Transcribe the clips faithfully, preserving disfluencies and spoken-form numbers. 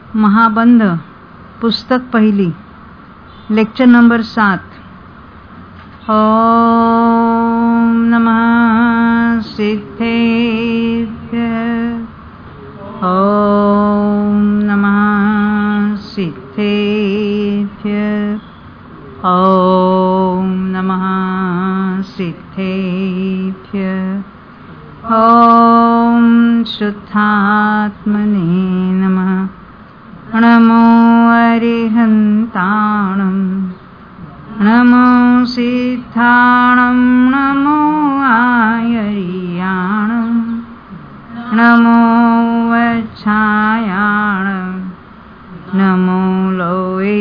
महाबंध पुस्तक पहिली, lecture number सात। ओम नमः सिद्धेभ्य, ओम नमः सिद्धेभ्य, ओम नमः सिद्धेभ्य, ओम शुद्धात्मने नमः। नमो अरिहन्ताणं, नमो सिद्धाणं, नमो आयर्याणं, नमो वच्छायाणं, नमो लोये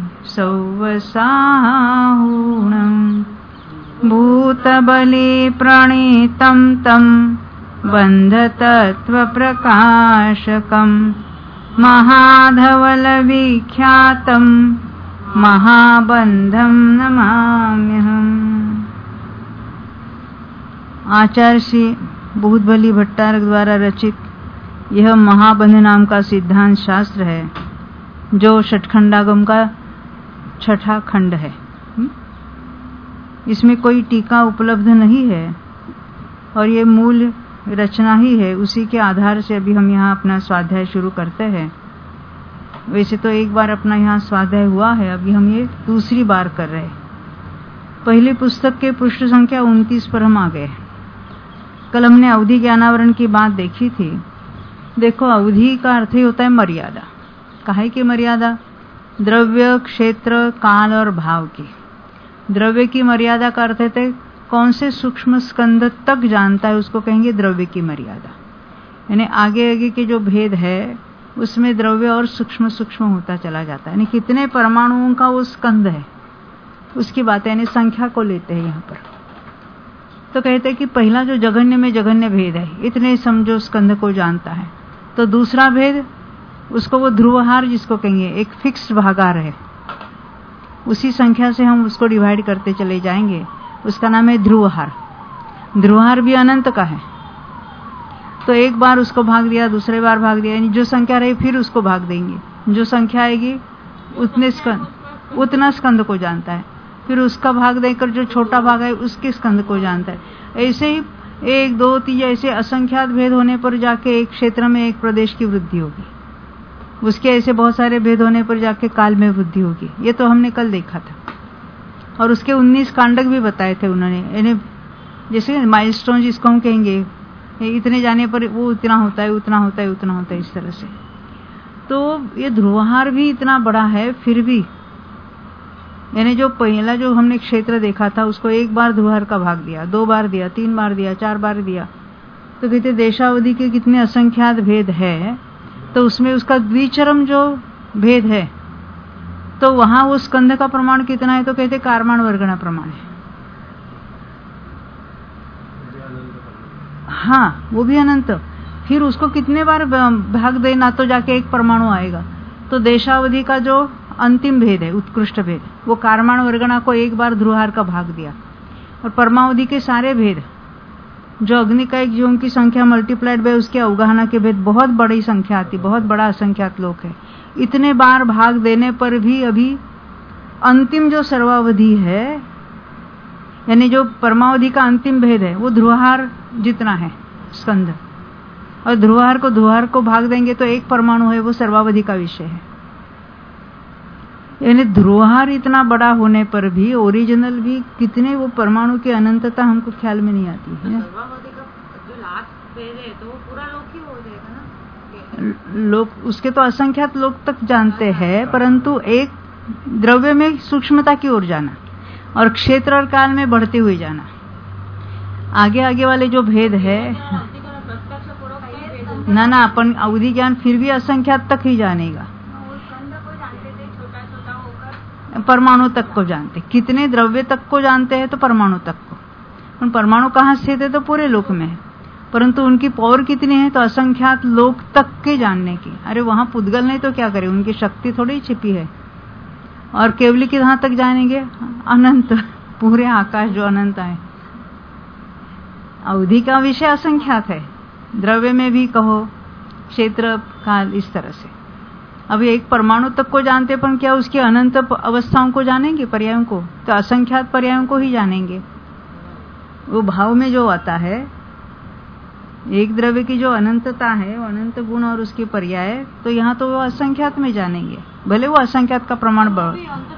सौवसाहुणं। भूतबले प्रणीतं तं बन्धतत्त्वप्रकाशकं महाधवलविख्यातं महाबंधं नमाम्यहम्। आचार्य श्री भूतबली भट्टारक द्वारा रचित यह महाबंध नाम का सिद्धांत शास्त्र है, जो षटखंडागम का छठा खंड है। इसमें कोई टीका उपलब्ध नहीं है और ये मूल रचना ही है। उसी के आधार से अभी हम यहाँ अपना स्वाध्याय शुरू करते हैं। वैसे तो एक बार अपना यहाँ स्वाध्याय हुआ है, अभी हम ये दूसरी बार कर रहे हैं। पहली पुस्तक के पृष्ठ संख्या उनतीस पर हम आ गए। कल हमने अवधि ज्ञानावरण की बात देखी थी। देखो, अवधि का अर्थ ही होता है मर्यादा। काहे की मर्यादा? द्रव्य, क्षेत्र, काल और भाव की। द्रव्य की मर्यादा का अर्थ है कौन से सूक्ष्म स्कंद तक जानता है, उसको कहेंगे द्रव्य की मर्यादा। यानी आगे आगे के जो भेद है उसमें द्रव्य और सूक्ष्म सूक्ष्म होता चला जाता है। यानी कितने परमाणुओं का वो स्कंद है उसकी बात है, यानी संख्या को लेते हैं यहाँ पर। तो कहते हैं कि पहला जो जघन्य में जघन्य भेद है, इतने समझो स्कंद को जानता है। तो दूसरा भेद, उसको वो ध्रुवहार जिसको कहेंगे, एक फिक्स्ड भागार है। उसी संख्या से हम उसको डिवाइड करते चले जाएंगे, उसका नाम है ध्रुवहार। ध्रुवहार भी अनंत का है। तो एक बार उसको भाग दिया, दूसरे बार भाग दिया, यानी जो संख्या रही फिर उसको भाग देंगे। जो संख्या आएगी उतने स्कंद, उतना स्कंद को जानता है। फिर उसका भाग देकर जो छोटा भाग है उसके स्कंद को जानता है। ऐसे ही एक दो तीन ऐसे असंख्यात भेद होने पर जाके एक क्षेत्र में एक प्रदेश की वृद्धि होगी। उसके ऐसे बहुत सारे भेद होने पर जाके काल में वृद्धि होगी। ये तो हमने कल देखा था। और उसके उन्नीस कांडक भी बताए थे उन्होंने। यानी जैसे माइलस्टोन जिसको हम कहेंगे, इतने जाने पर वो इतना होता है, उतना होता है, उतना होता है, इस तरह से। तो ये ध्रुवहार भी इतना बड़ा है, फिर भी यानी जो पहला जो हमने क्षेत्र देखा था उसको एक बार ध्रुवहार का भाग दिया, दो बार दिया, तीन बार दिया, चार बार दिया, तो कहते देशावधि के कितने असंख्यात भेद है। तो उसमें उसका द्विचरम जो भेद है, तो वहां वो स्कंद का प्रमाण कितना है? तो कहते कारमान वर्गणा प्रमाण है। हाँ, वो भी अनंत। फिर उसको कितने बार भाग देना तो जाके एक परमाणु आएगा। तो देशावधि का जो अंतिम भेद है, उत्कृष्ट भेद, वो कारमान वर्गणा को एक बार ध्रुवहार का भाग दिया। और परमावधि के सारे भेद, जो अग्नि का एक जीवों की संख्या मल्टीप्लाइड बाय उसके अवगाहना के भेद, बहुत बड़ी संख्या आती, बहुत बड़ा असंख्यात लोक है। इतने बार भाग देने पर भी अभी अंतिम जो सर्वावधि है, यानी जो परमावधि का अंतिम भेद है, वो ध्रुवहार जितना है स्कंद। और ध्रुवहार को ध्रुवहार को भाग देंगे तो एक परमाणु है, वो सर्वावधि का विषय है। यानी ध्रुवहार इतना बड़ा होने पर भी ओरिजिनल भी कितने वो परमाणु की अनंतता हमको ख्याल में नहीं आती है। सर्वावधि का जो लास्ट भेद है तो वो पूरा लोक ही हो जाएगा ना। लोक उसके तो असंख्यात लोक तक जानते हैं, परंतु एक द्रव्य में सूक्ष्मता की ओर जाना और क्षेत्र और काल में बढ़ते हुए जाना। आगे आगे वाले जो भेद है ना ना अपन अवधि ज्ञान फिर भी असंख्यात तक ही जानेगा, परमाणु तक को जानते। कितने द्रव्य तक को जानते हैं तो परमाणु तक को। उन परमाणु कहाँ स्थित है? तो पूरे लोक में है, परंतु उनकी पावर कितनी है? तो असंख्यात लोक तक के जानने की। अरे वहां पुद्गल नहीं तो क्या करे, उनकी शक्ति थोड़ी छिपी है। और केवली कहाँ तक जानेंगे? अनंत, पूरे आकाश जो अनंत है। अवधि का विषय असंख्यात है, द्रव्य में भी कहो, क्षेत्र काल, इस तरह से। अभी एक परमाणु तक को जानते पर क्या उसकी अनंत अवस्थाओं को जानेंगे, पर्यायों को? तो असंख्यात पर्यायों को ही जानेंगे। वो भाव में जो आता है, एक द्रव्य की जो अनंतता है, वो अनंत गुण और उसके पर्याय, तो यहाँ तो वो असंख्यात में जानेंगे, भले वो असंख्यात का प्रमाण बढ़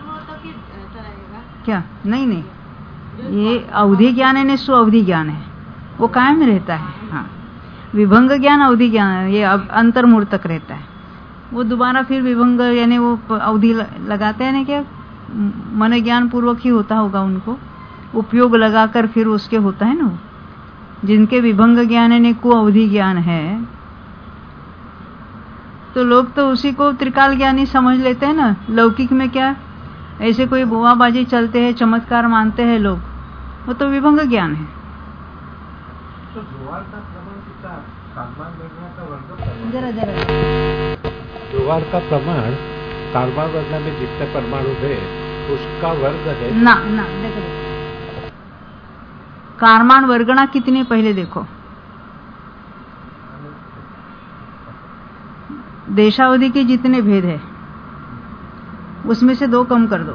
क्या नहीं नहीं ये अवधि ज्ञान है, स्व अवधि ज्ञान है, वो कायम रहता है। हाँ, विभंग ज्ञान अवधि ज्ञान है, ये अंतर्मूर्त तक रहता है। वो दोबारा फिर विभंग यानी वो अवधि लगाते हैं ना, क्या मन ज्ञान पूर्वक ही होता होगा, उनको उपयोग लगाकर फिर उसके होता है ना। जिनके विभंग ज्ञान है को अवधि ज्ञान है, तो लोग तो उसी को त्रिकाल ज्ञानी समझ लेते हैं ना। लौकिक में क्या ऐसे कोई बुआबाजी चलते हैं, चमत्कार मानते हैं लोग, वो तो विभंग ज्ञान है। तो जोहार का प्रमाण कितना कारमान वर्णना का वर्ग जरा जरा जोहार का प्रमाण कारमान वर्णना में जितने परमाणु है उसका वर्ग है ना ना देखो देखो कारमान वर्गणा कितनी, पहले देखो देशावधि के जितने भेद है उसमें से दो कम कर दो।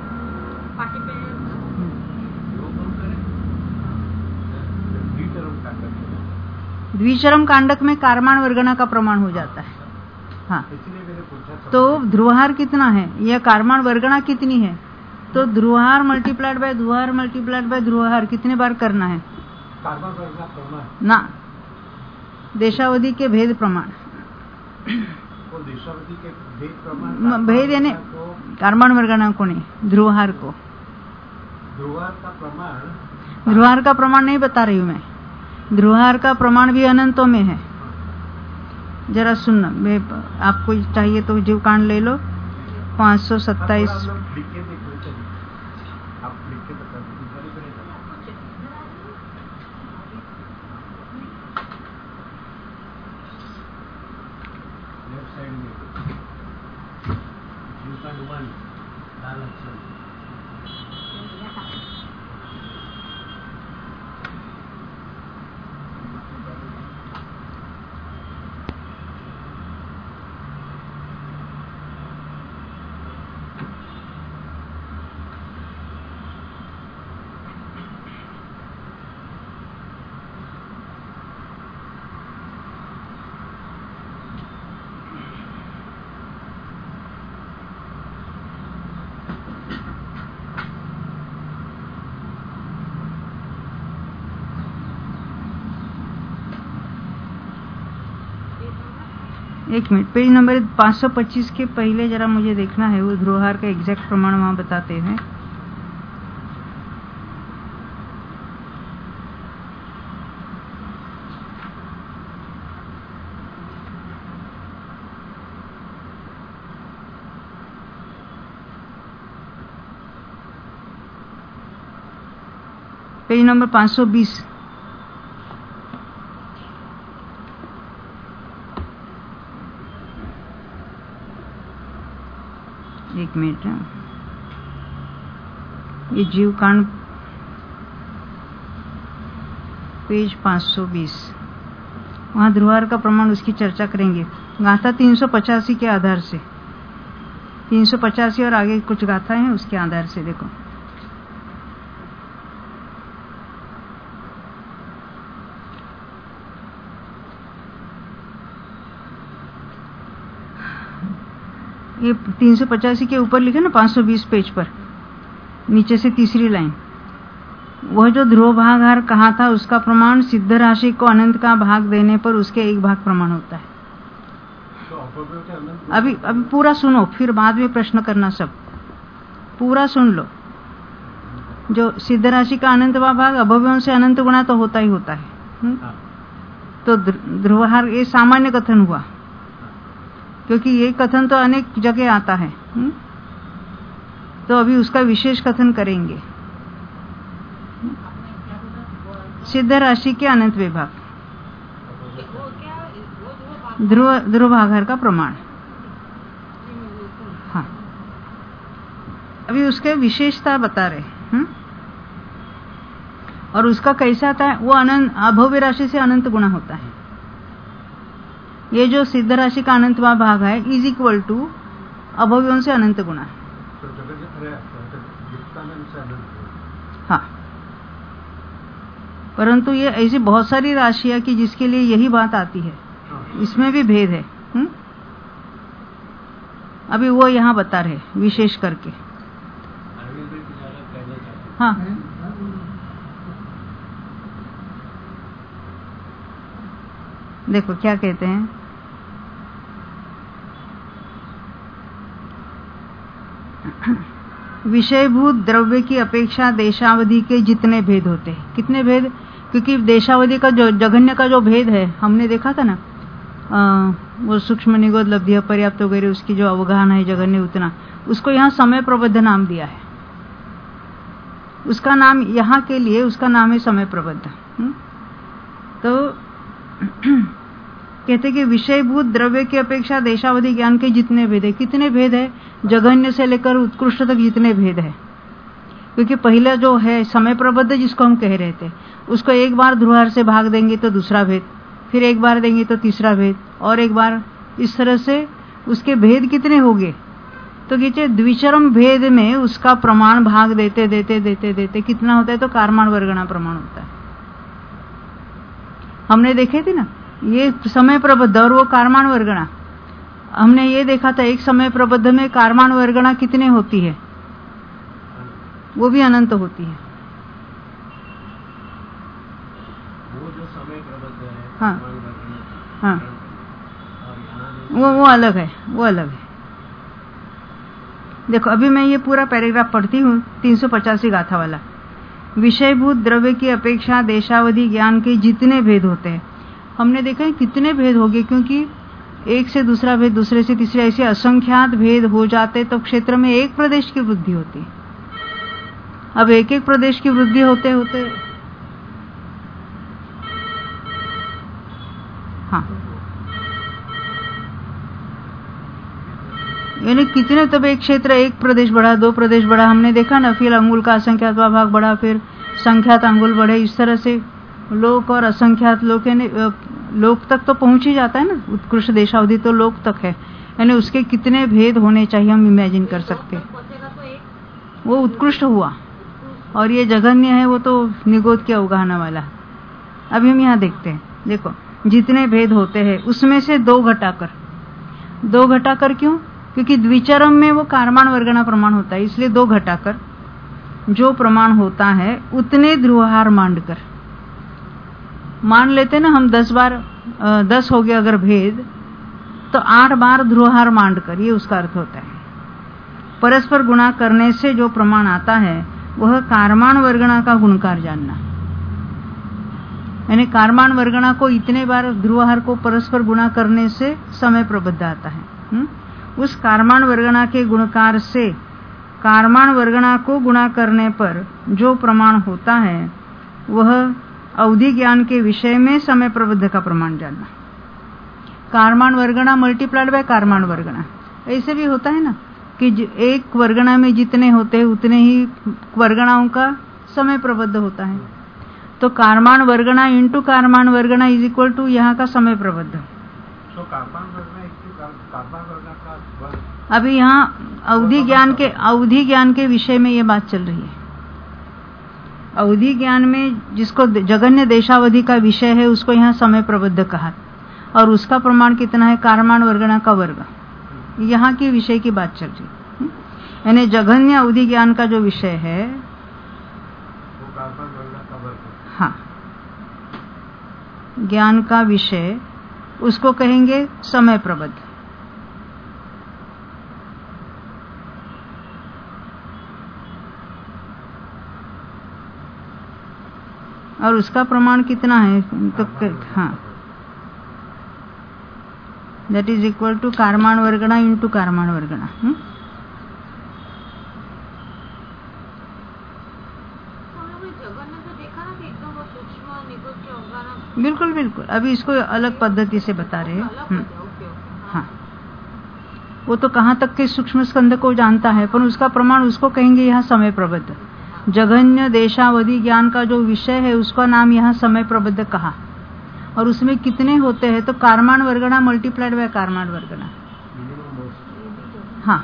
द्विचरम कांडक में कारमान वर्गणा का प्रमाण हो जाता है। हाँ, तो ध्रुवहार कितना है या कारमान वर्गणा कितनी है, तो ध्रुवहार मल्टीप्लाइड बाय ध्रुवहार मल्टीप्लाइड बाय ध्रुवहार कितने बार करना है ना, देशावधि के भेद प्रमाण। देशावधि के भेद प्रमाण भेद यानी कारमान वर्गणा को नहीं, ध्रुवहार को। ध्रुवहार का प्रमाण ध्रुवहार का प्रमाण नहीं बता रही हूँ मैं, ध्रुवहार का प्रमाण भी अनंतों में है। जरा सुनना, मैं आपको चाहिए तो जीव कांड ले लो, पाँच सौ सत्ताईस। एक मिनट, पेज नंबर पाँच सौ पच्चीस के पहले जरा मुझे देखना है, वो ध्रुवहार का एग्जैक्ट प्रमाण वहां बताते हैं। पेज नंबर पाँच सौ बीस। एक मिनट, ये जीव कांड पेज पाँच सौ बीस, वहां ध्रुवहार का प्रमाण उसकी चर्चा करेंगे। गाथा तीन सौ पचासी के आधार से, तीन सौ पचासी और आगे कुछ गाथाएं हैं उसके आधार से देखो। ये तीन सौ पचासी के ऊपर लिखे ना, पाँच सौ बीस पेज पर नीचे से तीसरी लाइन, वह जो ध्रुव भागहार कहा था उसका प्रमाण सिद्ध राशि को अनंत का भाग देने पर उसके एक भाग प्रमाण होता है। अभी अभी पूरा सुनो, फिर बाद में प्रश्न करना, सब पूरा सुन लो। जो सिद्ध राशि का अनंत का भाग अभव्यों से अनंत गुणा तो होता ही होता है। हुँ? तो ध्रुवहार ये सामान्य कथन हुआ, क्योंकि ये कथन तो अनेक जगह आता है। हुँ? तो अभी उसका विशेष कथन करेंगे। सिद्ध राशि के अनंत विभाग, ध्रुव ध्रुव भागहार का प्रमाण। हाँ, अभी उसके विशेषता बता रहे। हुँ? और उसका कैसा आता है, वो अनंत अभव्य राशि से अनंत गुणा होता है। ये जो सिद्ध राशि का अनंतवा भाग है इज इक्वल टू अभव्यों से अनंत गुणा। हाँ, परंतु ये ऐसी बहुत सारी राशियां कि जिसके लिए यही बात आती है, इसमें भी भेद है। हुँ? अभी वो यहाँ बता रहे विशेष करके। हाँ, देखो क्या कहते हैं, विषयभूत द्रव्य की अपेक्षा देशावधि के जितने भेद होते हैं। कितने भेद? क्योंकि देशावधि का जो जघन्य का जो भेद है हमने देखा था ना, आ, वो सूक्ष्म निगोद लब्धि पर्याप्त वगैरह उसकी जो अवगाहन है जघन्य उतना, उसको यहाँ समय प्रबद्ध नाम दिया है। उसका नाम यहाँ के लिए उसका नाम है समय प्रबद्ध। तो कहते कि विषयभूत द्रव्य की अपेक्षा देशावधि ज्ञान के जितने भेद है। कितने भेद है? जघन्य से लेकर उत्कृष्ट तक जितने भेद है। क्योंकि पहला जो है समय प्रबद्ध जिसको हम कह रहे थे, उसको एक बार ध्रुवार से भाग देंगे तो दूसरा भेद, फिर एक बार देंगे तो तीसरा भेद, और एक बार, इस तरह से उसके भेद कितने होंगे? तो कहते द्विचरम भेद में उसका प्रमाण भाग देते देते देते देते कितना होता है? तो कारमान वर्गणा प्रमाण होता है। हमने देखे थे ना, ये समय प्रबद्ध और वो कारमान वर्गणा। हमने ये देखा था एक समय प्रबद्ध में कारमान वर्गणा कितने होती है? वो भी अनंत होती है। वो जो समय प्रबद्ध है, हाँ हाँ, वो वो अलग है, वो अलग है। देखो अभी मैं ये पूरा पैराग्राफ पढ़ती हूँ, तीन सौ पचासी गाथा वाला। विषयभूत द्रव्य की अपेक्षा देशावधि ज्ञान के जितने भेद होते हैं, हमने देखा है कितने भेद हो गए, क्योंकि एक से दूसरा भेद, दूसरे से तीसरे, ऐसे असंख्यात भेद हो जाते तो क्षेत्र में एक प्रदेश की वृद्धि होती। अब एक एक प्रदेश की वृद्धि होते होते हाँ, यानी कितने, तब एक क्षेत्र एक प्रदेश बढ़ा, दो प्रदेश बढ़ा, हमने देखा ना, फिर अंगुल का असंख्यात भाग बढ़ा, फिर संख्यात अंगुल बढ़े, इस तरह से लोक और असंख्यात लोक, यानी लोक तक तो पहुंच ही जाता है ना। उत्कृष्ट देशावधि तो लोक तक है, यानी उसके कितने भेद होने चाहिए हम इमेजिन कर सकते हैं। वो उत्कृष्ट हुआ, और ये जघन्य है वो तो निगोद के अवगाहना वाला। अभी हम यहाँ देखते हैं, देखो जितने भेद होते हैं उसमें से दो घटाकर, दो घटाकर क्यों? क्योंकि द्विचरम में वो कारमान वर्गणा प्रमाण होता है, इसलिए दो घटाकर जो प्रमाण होता है उतने ध्रुवहार मांडकर मान लेते ना हम। दस बार आ, दस हो गया अगर भेद, तो आठ बार ध्रुवहार मांडकर, ये उसका अर्थ होता है। परस्पर गुणा करने से जो प्रमाण आता है वह कारमान वर्गणा का गुणकार जानना, यानी कारमान वर्गणा को इतने बार ध्रुवहार को परस्पर गुणा करने से समय प्रबद्ध आता है। हुँ? उस कारमान वर्गणा के गुणकार से कारमान वर्गणा को गुणा करने पर जो प्रमाण होता है वह अवधि ज्ञान के विषय में समय प्रबद्ध का प्रमाण जानना। कारमान वर्गणा मल्टीप्लाइड बाय कारमान वर्गणा, ऐसे भी होता है ना कि एक वर्गणा में जितने होते हैं उतने ही वर्गणाओं का समय प्रबद्ध होता है। तो कारमान वर्गणा इंटू कारमान वर्गणा इज इक्वल टू यहाँ का समय प्रबद्ध। तो कारमान वर्गणा इंटू कारमान वर्गणा का वर्ग। अभी यहाँ अवधि ज्ञान के अवधि ज्ञान के विषय में ये बात चल रही है। अवधि ज्ञान में जिसको जघन्य देशावधि का विषय है उसको यहाँ समय प्रबद्ध कहा, और उसका प्रमाण कितना है? कारमान वर्गणा का वर्ग। यहाँ के विषय की बात चल रही है, यानी जघन्य अवधि ज्ञान का जो विषय है वो कारमान वर्गणा का वर्ग। हाँ, ज्ञान का विषय उसको कहेंगे समय प्रबद्ध। और उसका प्रमाण कितना है? तो हाँ, दैट इज इक्वल टू कारमान वर्गणा इंटू कारमान वर्गणा। बिल्कुल बिल्कुल, अभी इसको अलग पद्धति से बता रहे हैं। हाँ, वो तो कहाँ तक के सूक्ष्म स्कंद को जानता है, पर उसका प्रमाण उसको कहेंगे यहाँ समय प्रबद्ध। जघन्य देशावधि ज्ञान का जो विषय है उसका नाम यहाँ समय प्रबद्ध कहा, और उसमें कितने होते हैं तो कारमान वर्गणा मल्टीप्लाइड बाय कारमान वर्गणा। हाँ,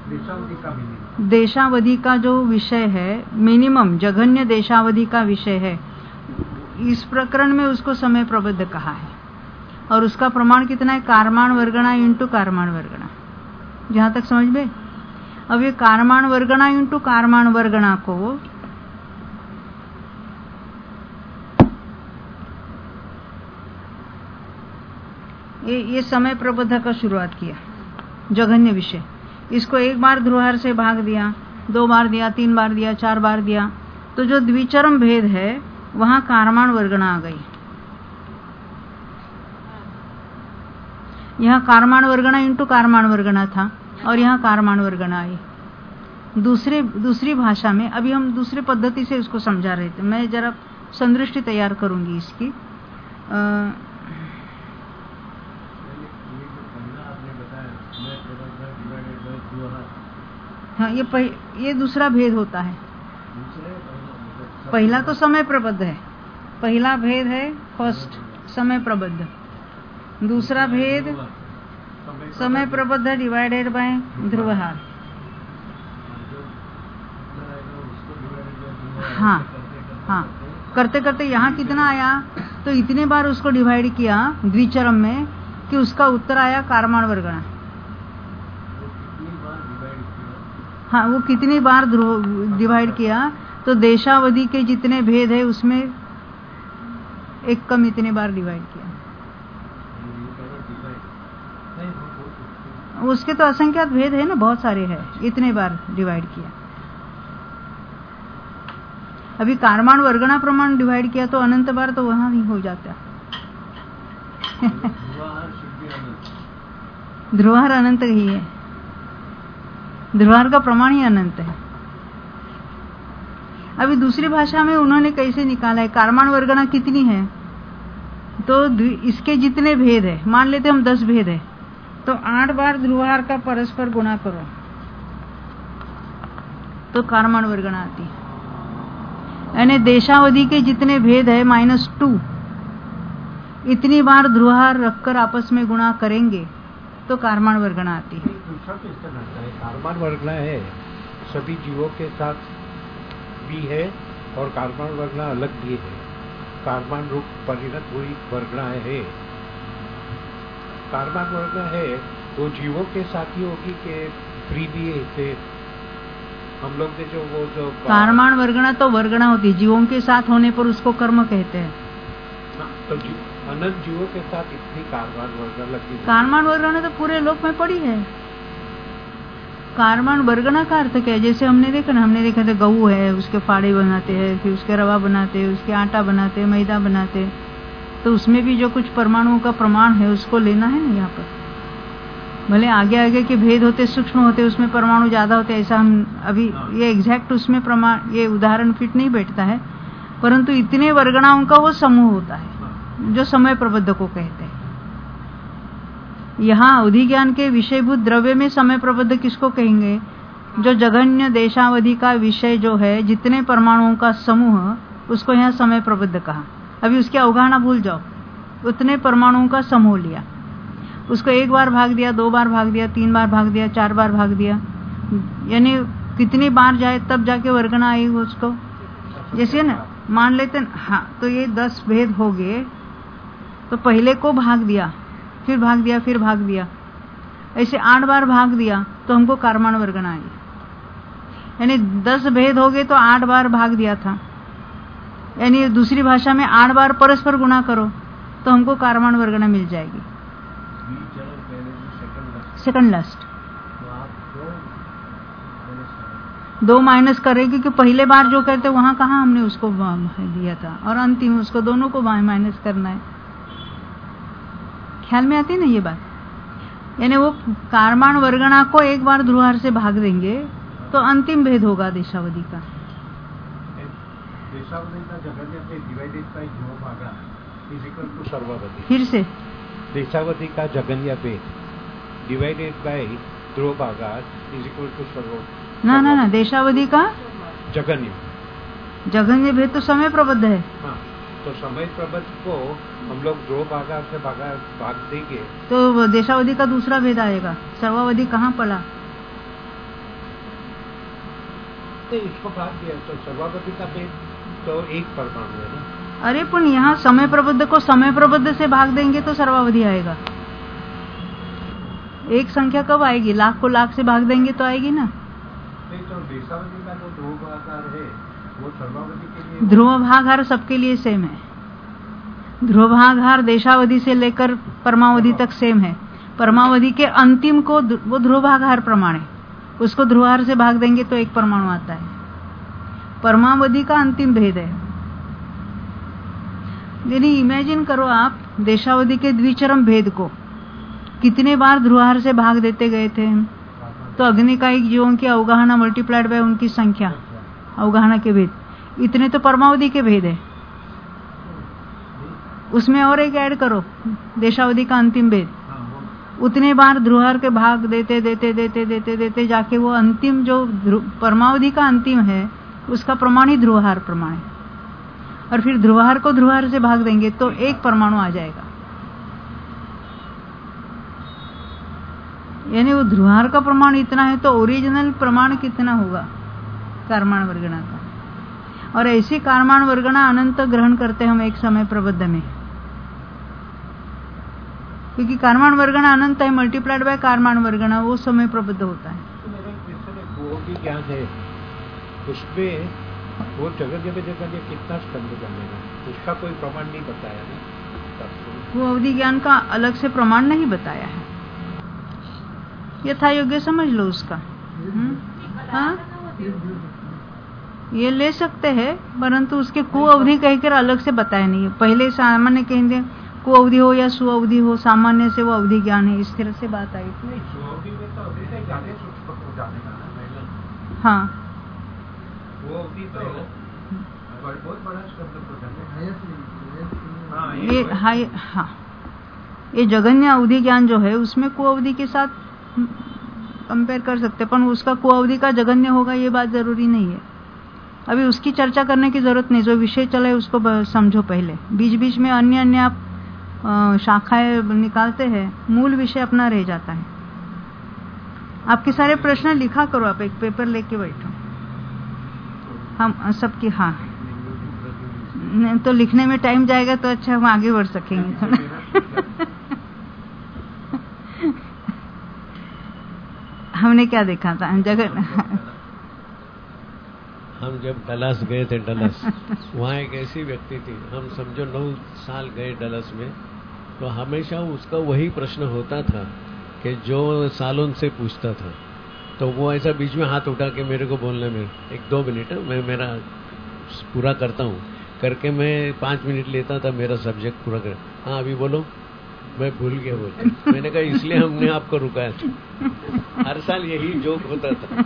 देशावधि का जो विषय है मिनिमम जघन्य देशावधि का विषय है, इस प्रकरण में उसको समय प्रबद्ध कहा है और उसका प्रमाण कितना है कारमान वर्गणा इंटू कारमान वर्गणा। जहां तक समझ में। अब ये कारमान वर्गणा इंटू कारमान वर्गणा को ये ये समय प्रबद्ध का शुरुआत किया जघन्य विषय। इसको एक बार ध्रुवार से भाग दिया, दो बार दिया, तीन बार दिया, चार बार दिया, तो जो द्विचरम भेद है वहां कारमान वर्गणा आ गई। यहाँ कारमान वर्गणा इंटू कारमान वर्गणा था और यहाँ कारमान वर्गणा आई। दूसरे दूसरी भाषा में अभी हम दूसरी पद्धति से उसको समझा रहे थे। मैं जरा संदृष्टि तैयार करूंगी इसकी। आ, हाँ, ये पह, ये दूसरा भेद होता है। पहला तो समय प्रबद्ध है, पहला भेद है फर्स्ट समय प्रबद्ध। दूसरा भेद समय प्रबद्ध डिवाइडेड बाय ध्रुवहार। हाँ हाँ, करते करते यहाँ कितना आया तो इतने बार उसको डिवाइड किया द्विचरम में कि उसका उत्तर आया कारमान वर्गणा। हाँ, वो कितनी बार डिवाइड किया तो देशावधि के जितने भेद है उसमें एक कम इतने बार डिवाइड किया। उसके तो असंख्यात भेद है ना, बहुत सारे है, इतने बार डिवाइड किया। अभी कारमान वर्गणा प्रमाण डिवाइड किया तो अनंत बार तो वहां ही हो जाता। ध्रुवार अनंत ही है, ध्रुवार का प्रमाण ही अनंत है। अभी दूसरी भाषा में उन्होंने कैसे निकाला है कारमान वर्गणा कितनी है तो इसके जितने भेद है, मान लेते हम दस भेद है तो आठ बार ध्रुवार का परस्पर गुणा करो तो कारमान वर्गणा आती है। यानी देशावधि के जितने भेद है माइनस टू, इतनी बार ध्रुवार रखकर आपस में गुणा करेंगे तो कारमान वर्गणा आती है। कारमान वर्गणा है सभी जीवों के साथ भी है और कारमान वर्गणा अलग भी है। कारमान रूप परिणत हुई वर्गणा है। कारमान वर्गणा है वो जीवों के साथ ही होगी कि फ्री भी है। इसे हम लोग ने जो वो जो कारमान वर्गणा तो वर्गणा होती है, जीवों के साथ होने पर उसको कर्म कहते हैं। तो अनंत जीवों के साथ इतनी कारमान वर्गणा लगती है। कारमान वर्गणा तो पूरे लोक में पड़ी है। कारमान वर्गणा का अर्थ क्या है? जैसे हमने देखा ना, हमने देखा था गऊ है, उसके फाड़े बनाते हैं, फिर उसके रवा बनाते हैं, उसके आटा बनाते हैं, मैदा बनाते हैं, तो उसमें भी जो कुछ परमाणुओं का प्रमाण है उसको लेना है ना। यहाँ पर भले आगे आगे के भेद होते, सूक्ष्म होते, उसमें परमाणु ज्यादा होते, ऐसा हम अभी ये एग्जैक्ट उसमें प्रमाण ये उदाहरण फिट नहीं बैठता है, परंतु इतने वर्गणाओं का वो समूह होता है जो समय प्रबद्ध को कहते हैं। यहाँ अवधि ज्ञान के विषयभूत द्रव्य में समय प्रबद्ध किसको कहेंगे? जो जघन्य देशावधि का विषय जो है, जितने परमाणुओं का समूह, उसको यहाँ समय प्रबद्ध कहा। अभी उसकी अवगाहना भूल जाओ, उतने परमाणुओं का समूह लिया, उसको एक बार भाग दिया, दो बार भाग दिया, तीन बार भाग दिया, चार बार भाग दिया, यानी कितनी बार जाए तब जाके वर्गणा आई उसको। जैसे ना मान लेते हैं, हाँ, तो ये दस भेद हो गए, तो पहले को भाग दिया, फिर भाग दिया, फिर भाग दिया, ऐसे आठ बार भाग दिया तो हमको कारमान वर्गणा आई। यानी दस भेद हो गए तो आठ बार भाग दिया था, यानी दूसरी भाषा में आठ बार परस्पर गुणा करो तो हमको कारमान वर्गणा मिल जाएगी। सेकंड लास्ट दो माइनस करें, क्योंकि पहले बार जो करते वहां कहा हमने उसको दिया था, और अंतिम उसको दोनों को माइनस करना है। ख्याल में आती है ना ये बात? यानी वो कारमान वर्गणा को एक बार ध्रुवार से भाग देंगे तो अंतिम भेद होगा देशावधि का। देशावधि का जघन्य से डिवाइडेड बाय ध्रुवभागा इज इक्वल टू सर्वावधि। फिर से देशावधि का जघन्य भेद डिवाइडेड बाय ध्रुवभागा इज इक्वल टू सर्वावधि। ना ना ना, देशावधि का जघन्य जघन्य भेद तो समय प्रबद्ध है। हाँ, तो समय प्रबंध को हम लोग ध्रुव भागार से भागा भाग देंगे तो देशावधि का दूसरा भेद आएगा। सर्वावधि कहाँ पड़ा? तो इसको भाग दिया तो सर्वावधि का भेद तो एक परमाणु है ना। अरे पण यहाँ समय प्रबद्ध को समय प्रबद्ध से भाग देंगे तो सर्वावधि आएगा। एक संख्या कब आएगी? लाख को लाख से भाग देंगे तो आएगी ना। नहीं तो देशावधि का जो ध्रुव भागार है वो सर्वावधि के लिए ध्रुव भागार सबके लिए सेम है। ध्रुव भागार देशावधि से लेकर परमावधि तक सेम है। परमावधि के अंतिम को वो ध्रुव भागार प्रमाण है, उसको ध्रुवार से भाग देंगे तो एक परमाणु आता है। परमावधि का अंतिम भेद है। यानी इमेजिन करो आप देशावधि के द्विचरम भेद को कितने बार ध्रुवार से भाग देते गए थे। तो अग्निकायिक जीवों की अवगाहना मल्टीप्लाइड बाय उनकी संख्या, अवगाहना के भेद, इतने तो परमावधि के भेद है। उसमें और एक ऐड करो देशावधि का अंतिम भेद, उतने बार ध्रुवार के भाग देते देते देते देते देते जाके वो अंतिम जो परमावधि का अंतिम है उसका प्रमाण ही ध्रुवार प्रमाण है। और फिर ध्रुवार को ध्रुवार से भाग देंगे तो एक परमाणु आ जाएगा। यानी वो ध्रुवार का प्रमाण इतना है तो ओरिजिनल प्रमाण कितना होगा कारमान वर्गणा का। और ऐसी कारमान वर्गणा अनंत ग्रहण करते हम एक समय प्रबद्ध में, क्योंकि कारमान वर्गणा अनंत है, मल्टीप्लाइड बाय कारमान वर्गणा वो समय प्रबद्ध होता है। तो मेरा क्वेश्चन है वो भी ज्ञान है उसमें वो जगह जगह जगह कितना स्कंद बनेगा उसका कोई प्रमाण नहीं बताया ना। वो अवधि ज्ञान का अलग से प्रमाण नहीं बताया है, यथा योग्य समझ लो उसका। हाँ ये ले सकते हैं परंतु उसके कु अवधि कहकर अलग से बताया नहीं है। पहले सामान्य कहेंगे कु अवधि हो या सु अवधि हो, सामान्य से वो अवधि ज्ञान है, इस तरह से बात आई थी। हाँ वो अवधि तो बहुत बड़ा ये हाई हाँ ये जगन्य अवधि ज्ञान जो है उसमें कु अवधि के साथ कंपेयर कर सकते हैं, पर उसका कु अवधि का जगन्य होगा ये बात जरूरी नहीं है। अभी उसकी चर्चा करने की जरूरत नहीं, जो विषय चले उसको समझो पहले। बीच बीच में अन्य अन्य आप शाखाएं निकालते हैं, मूल विषय अपना रह जाता है। आपके सारे प्रश्न लिखा करो, आप एक पेपर लेके बैठो। हम सबकी हाँ तो लिखने में टाइम जाएगा तो अच्छा हम आगे बढ़ सकेंगे थोड़ा। हमने क्या देखा था जगह हम जब डलस गए थे, डलस वहाँ एक ऐसी व्यक्ति थी, हम समझो नौ साल गए डलस में, तो हमेशा उसका वही प्रश्न होता था कि जो सालों से पूछता था। तो वो ऐसा बीच में हाथ उठा के मेरे को बोलने में एक दो मिनट मैं मेरा पूरा करता हूँ करके मैं पाँच मिनट लेता था मेरा सब्जेक्ट पूरा कर। हाँ अभी बोलो, मैं भूल गया बोलते। मैंने कहा इसलिए हमने आपको रुकाया था। हर साल यही जोक होता था।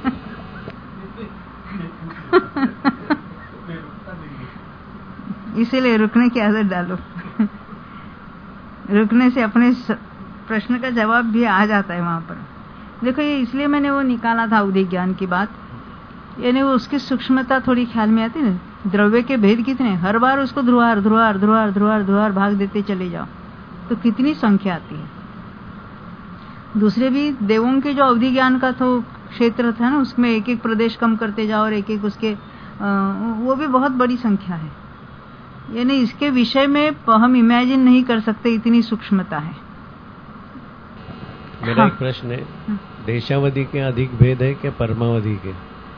इसीलिए रुकने की आदत डालो। रुकने से अपने प्रश्न का जवाब भी आ जाता है वहां पर। देखो ये इसलिए मैंने वो निकाला था अवधि ज्ञान की बात, यानी वो उसकी सूक्ष्मता थोड़ी ख्याल में आती ना। द्रव्य के भेद कितने, हर बार उसको ध्रुवार ध्रुवार ध्रुवार ध्रुवार ध्रुवार भाग देते चले जाओ तो कितनी संख्या आती है। दूसरे भी देवों के जो अवधि ज्ञान का तो क्षेत्र था ना, उसमें एक एक प्रदेश कम करते जाओ और एक एक उसके आ, वो भी बहुत बड़ी संख्या है। यानी इसके विषय में हम इमेजिन नहीं कर सकते, इतनी सूक्ष्मता है। मेरा हाँ। एक प्रश्न है, देशावधि के अधिक भेद है क्या परमावधि के?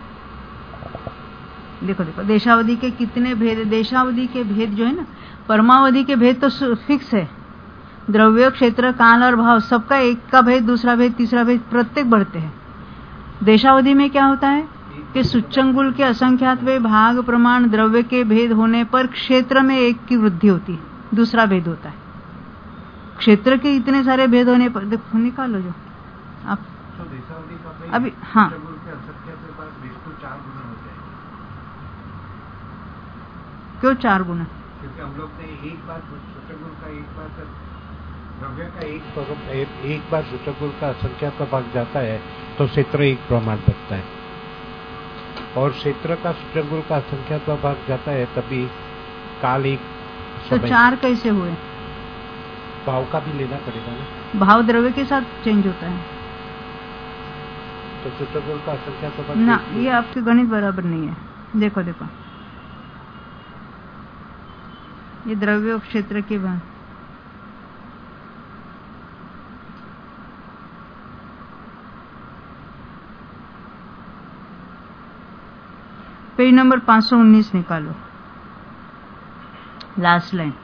देखो देखो देशावधि के कितने भेद, देशावधि के भेद जो है ना, परमावधि के भेद तो फिक्स है। द्रव्य क्षेत्र काल और भाव सबका एक का भेद, दूसरा भेद, तीसरा भेद प्रत्येक बढ़ते हैं। देशावधि में क्या होता है कि सूच्यंगुल के असंख्यातवे भाग प्रमाण द्रव्य के भेद होने पर क्षेत्र में एक की वृद्धि होती है, दूसरा भेद होता है। क्षेत्र के इतने सारे भेद होने पर देखो निकालो जो आप अभी हाँ क्यों चार गुना? क्योंकि हम लोग ने एक बार सूचकगुण का एक बार द्रव्य का एक एक, एक बार सूचकगुण का असंख्या का भाग जाता है तो क्षेत्र एक प्रमाण बनता है, और क्षेत्र का सूचकगुण का असंख्या का भाग जाता है तभी काल एक तो चार कैसे हुए? भाव का भी लेना पड़ेगा ना। भाव द्रव्य के साथ चेंज होता है तो सूत्रगुण का असंख्या संबंध ना, ये आपके गणित बराबर नहीं है। देखो देखो ये द्रव्य और क्षेत्र के भाग, पेज नंबर पाँच सौ उन्नीस निकालो, लास्ट लाइन।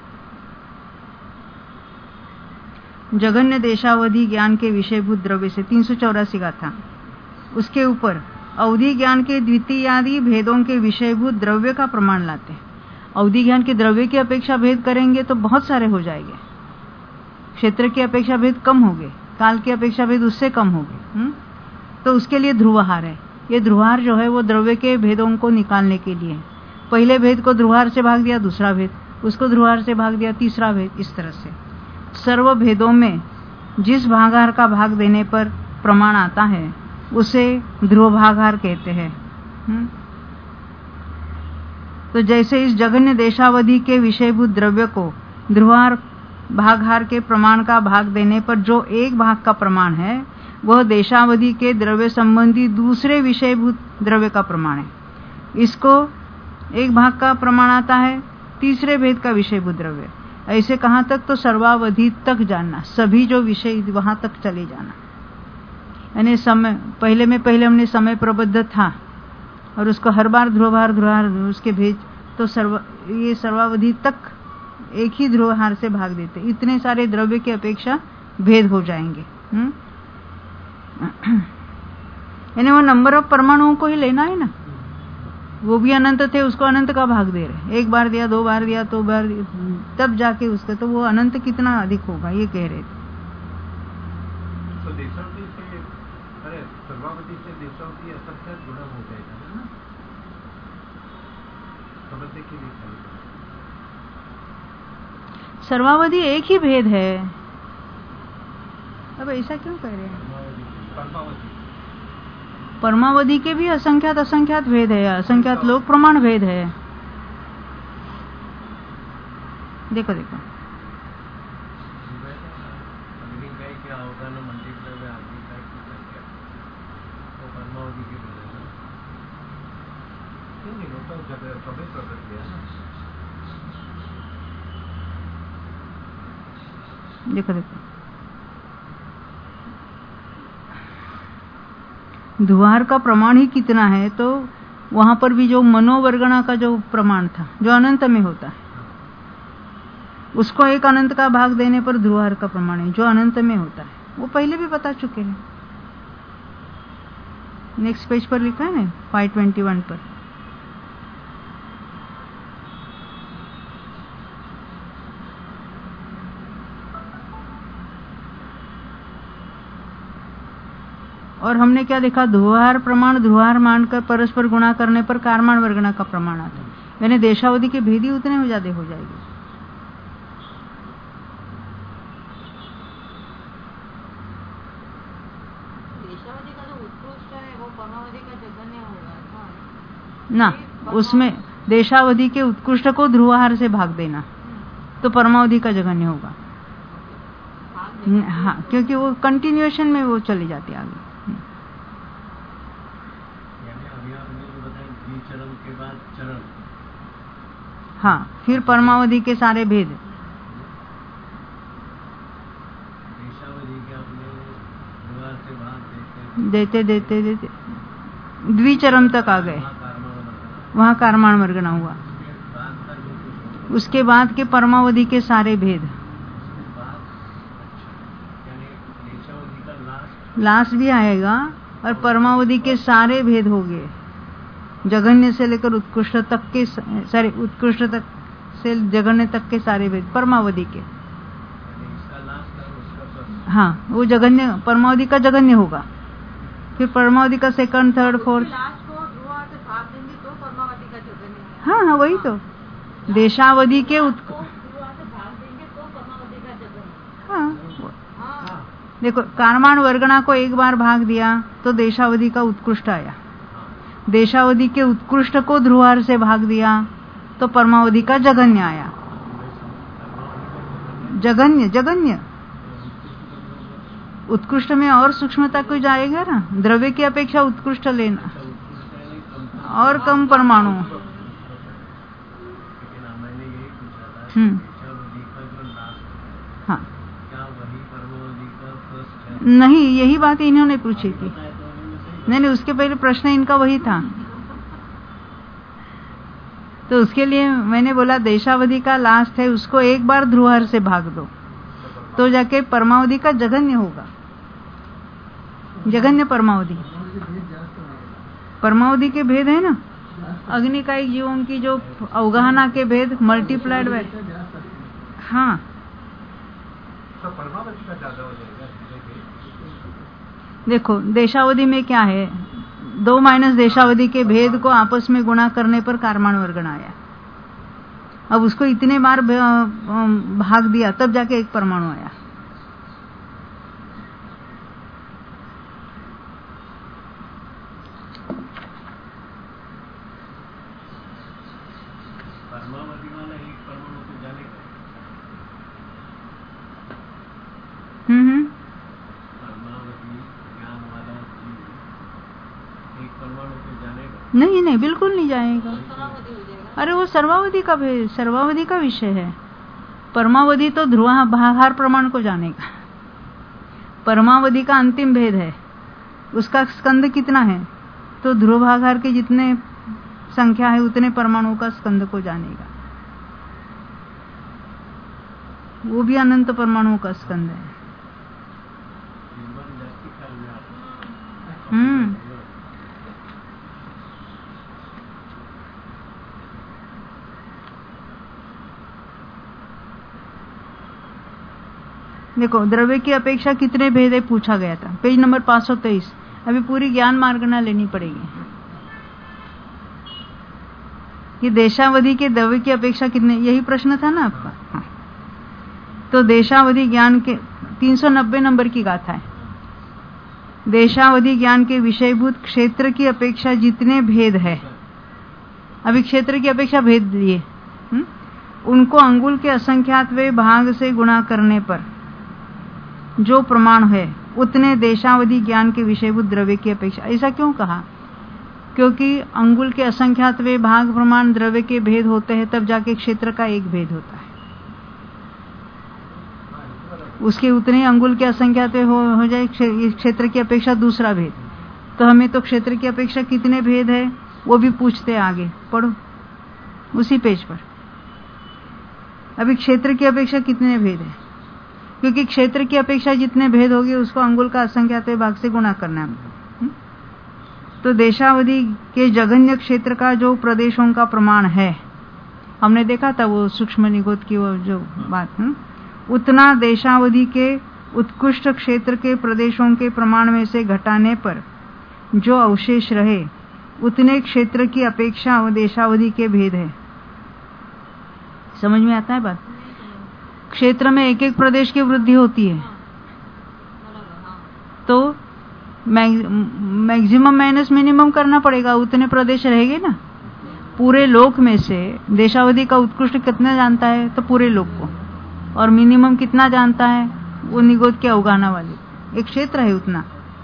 जघन्य देशावधि ज्ञान के विषयभूत द्रव्य से तीन सौ चौरासी का था, उसके ऊपर अवधि ज्ञान के द्वितीयादि भेदों के विषयभूत द्रव्य का प्रमाण लाते हैं। अवधि ज्ञान के द्रव्य की अपेक्षा भेद करेंगे तो बहुत सारे हो जाएंगे, क्षेत्र की अपेक्षा भेद कम होंगे, काल की अपेक्षा भेद उससे कम होंगे। तो उसके लिए ध्रुवहार है। ये ध्रुवहार जो है वो द्रव्य के भेदों को निकालने के लिए है। पहले भेद को ध्रुवहार से भाग दिया, दूसरा भेद उसको ध्रुवहार से भाग दिया, तीसरा भेद, इस तरह से सर्व भेदों में जिस भागाहार का भाग देने पर प्रमाण आता है उसे ध्रुव भागाहार कहते हैं। तो जैसे इस जघन्य देशावधि के विषयभूत द्रव्य को ध्रुवहार भागहार के प्रमाण का भाग देने पर जो एक भाग का प्रमाण है वह देशावधि के द्रव्य संबंधी दूसरे विषयभूत द्रव्य का प्रमाण है। इसको एक भाग का प्रमाण आता है, तीसरे भेद का विषयभूत द्रव्य। ऐसे कहां तक? तो सर्वावधि तक जानना, सभी जो विषय वहां तक चले जाना। यानी समय पहले में पहले हमने समय प्रबद्ध था और उसको हर बार ध्रुवहार ध्रुवहार उसके भेद, तो सर्व ये सर्वावधि तक एक ही ध्रुवहार से भाग देते, इतने सारे द्रव्य की अपेक्षा भेद हो जाएंगे। हम्म यानी वो नंबर ऑफ परमाणुओं को ही लेना है ना, वो भी अनंत थे, उसको अनंत का भाग दे रहे, एक बार दिया, दो बार दिया, तो बार तब जाके उसका, तो वो अनंत कितना अधिक होगा ये कह रहे थे। तो देशावधि से, अरे सर्वावधि से देशावधि असंख्या जुड़ा हो जाएगा ना, समझने के लिए। सर्वावधि एक ही भेद है। अब ऐसा क्यों कह रहे हैं? परमावधि के भी असंख्यात असंख्यात भेद है, असंख्यात लोक प्रमाण भेद है। देखो देखो क्या होगा ना, मल्टीप्लाई में आदमी का तो परमावधि के देखो देखो ध्रुवहार का प्रमाण ही कितना है, तो वहां पर भी जो मनोवर्गणा का जो प्रमाण था जो अनंत में होता है, उसको एक अनंत का भाग देने पर ध्रुवहार का प्रमाण है जो अनंत में होता है, वो पहले भी बता चुके हैं। नेक्स्ट पेज पर लिखा है ना, फाइव ट्वेंटी वन पर। और हमने क्या देखा? ध्रुवहार प्रमाण ध्रुवहार मानकर परस्पर गुणा करने पर कारमान वर्गणा का प्रमाण आता है, यानी देशावधि के भेदी उतने हो ज्यादा हो जाएगी। देशावधि का जो उत्कृष्ट है वो परमावधि का जघन्य होगा ना, उसमें देशावधि के उत्कृष्ट को ध्रुवहार से भाग देना तो परमावधि का जघन्य होगा। हाँ, क्योंकि वो कंटिन्यूएशन में वो चली जाती है आगे। चरण के बाद चरण, हाँ, फिर परमावधि के सारे भेद। देशावधि के अपने ध्रुवहार से भाग देते देते देते द्विचरम तक आ गए, वहां कारमान वर्गणा हुआ। उसके बाद के परमावधि के सारे भेद, लास्ट भी आएगा और परमावधि के सारे भेद हो गए, जघन्य से लेकर उत्कृष्ट तक के, सॉरी उत्कृष्ट तक से जघन्य तक के सारे भेद परमावधि के। हाँ, वो जघन्य परमावधि का जघन्य होगा, फिर परमावधि का सेकंड थर्ड फोर्थ। हाँ हाँ, वही तो देशावधि के उत... हाँ, देखो कारमान वर्गणा को एक बार भाग दिया तो देशावधि का उत्कृष्ट आया, देशावधि के उत्कृष्ट को ध्रुवहार से भाग दिया तो परमावधि का जघन्य आया। जघन्य जघन्य उत्कृष्ट में और सूक्ष्मता को जाएगा ना, द्रव्य की अपेक्षा उत्कृष्ट लेना और कम परमाणु। हम्म हाँ नहीं, यही बात इन्होंने पूछी थी। नहीं नहीं, उसके पहले प्रश्न इनका वही था, तो उसके लिए मैंने बोला देशावधि का लास्ट है, उसको एक बार ध्रुवहर से भाग दो तो जाके परमावधि का जघन्य होगा। जघन्य परमावधि, परमावधि के भेद है ना, अग्निकायिक जीवों की जो अवगाहना के भेद मल्टीप्लाइड बाय, हाँ तो परमावधि का ज्यादा हो जाएगा। देखो देशावधि में क्या है, दो माइनस देशावधि के भेद को आपस में गुणा करने पर कारमान वर्गण आया। अब उसको इतने बार भाग दिया तब जाके एक परमाणु आया। परमावधि वाला एक परमाणु को जानेगा। हम्म हम्म परमावधि ज्ञान वाला जीव एक परमाणु को जानेगा? नहीं नहीं, बिल्कुल नहीं जाएगा। अरे वो सर्वावधि का भेद, सर्वावधि का विषय है। परमावधि तो ध्रुवाभार प्रमाण को जानेगा। परमावधि का अंतिम भेद है, उसका स्कंद कितना है, तो ध्रुवाभार के जितने संख्या है उतने परमाणु का स्कंद को जानेगा। वो भी अनंत परमाणुओं का स्कंद है। हम्म देखो द्रव्य की अपेक्षा कितने भेद है पूछा गया था, पेज नंबर पाँच सौ तेईस। अभी पूरी ज्ञान मार्गना लेनी पड़ेगी। ये देशावधि के द्रव्य की अपेक्षा कितने, यही प्रश्न था ना आपका। हाँ। तो देशावधि ज्ञान के तीन सौ नब्बे नंबर की गाथा है। देशावधि ज्ञान के विषयभूत क्षेत्र की अपेक्षा जितने भेद है, अभी क्षेत्र की अपेक्षा भेद दिए, उनको अंगुल के असंख्यातवें भाग से गुणा करने पर जो प्रमाण है उतने देशावधि ज्ञान के विषयभूत द्रव्य की अपेक्षा। ऐसा क्यों कहा, क्योंकि अंगुल के असंख्यातवें भाग प्रमाण द्रव्य के भेद होते हैं, तब जाके क्षेत्र का एक भेद होता है। उसके उतने अंगुल के असंख्यातवें हो, हो जाए क्षेत्र की अपेक्षा दूसरा भेद। तो हमें तो क्षेत्र की अपेक्षा कितने भेद है वो भी पूछते आगे, पढ़ो उसी पेज पर। अभी क्षेत्र की अपेक्षा कितने भेद है, क्योंकि क्षेत्र की अपेक्षा जितने भेद होगी उसको अंगुल का असंख्यात भाग से गुणा करना है। तो देशावधि के जघन्य क्षेत्र का जो प्रदेशों का प्रमाण है, हमने देखा था वो सूक्ष्म निगोद की वो जो बात, हुँ? उतना देशावधि के उत्कृष्ट क्षेत्र के प्रदेशों के प्रमाण में से घटाने पर जो अवशेष रहे उतने क्षेत्र की अपेक्षा देशावधि के भेद है। समझ में आता है बात? क्षेत्र में एक एक प्रदेश की वृद्धि होती है, तो मैक्सिमम माइनस मिनिमम करना पड़ेगा, उतने प्रदेश रहेंगे ना। पूरे लोक में से देशावधि का उत्कृष्ट कितना जानता है, तो पूरे लोक को, और मिनिमम कितना जानता है वो निगोद के अवगाहना वाली एक क्षेत्र है उतना।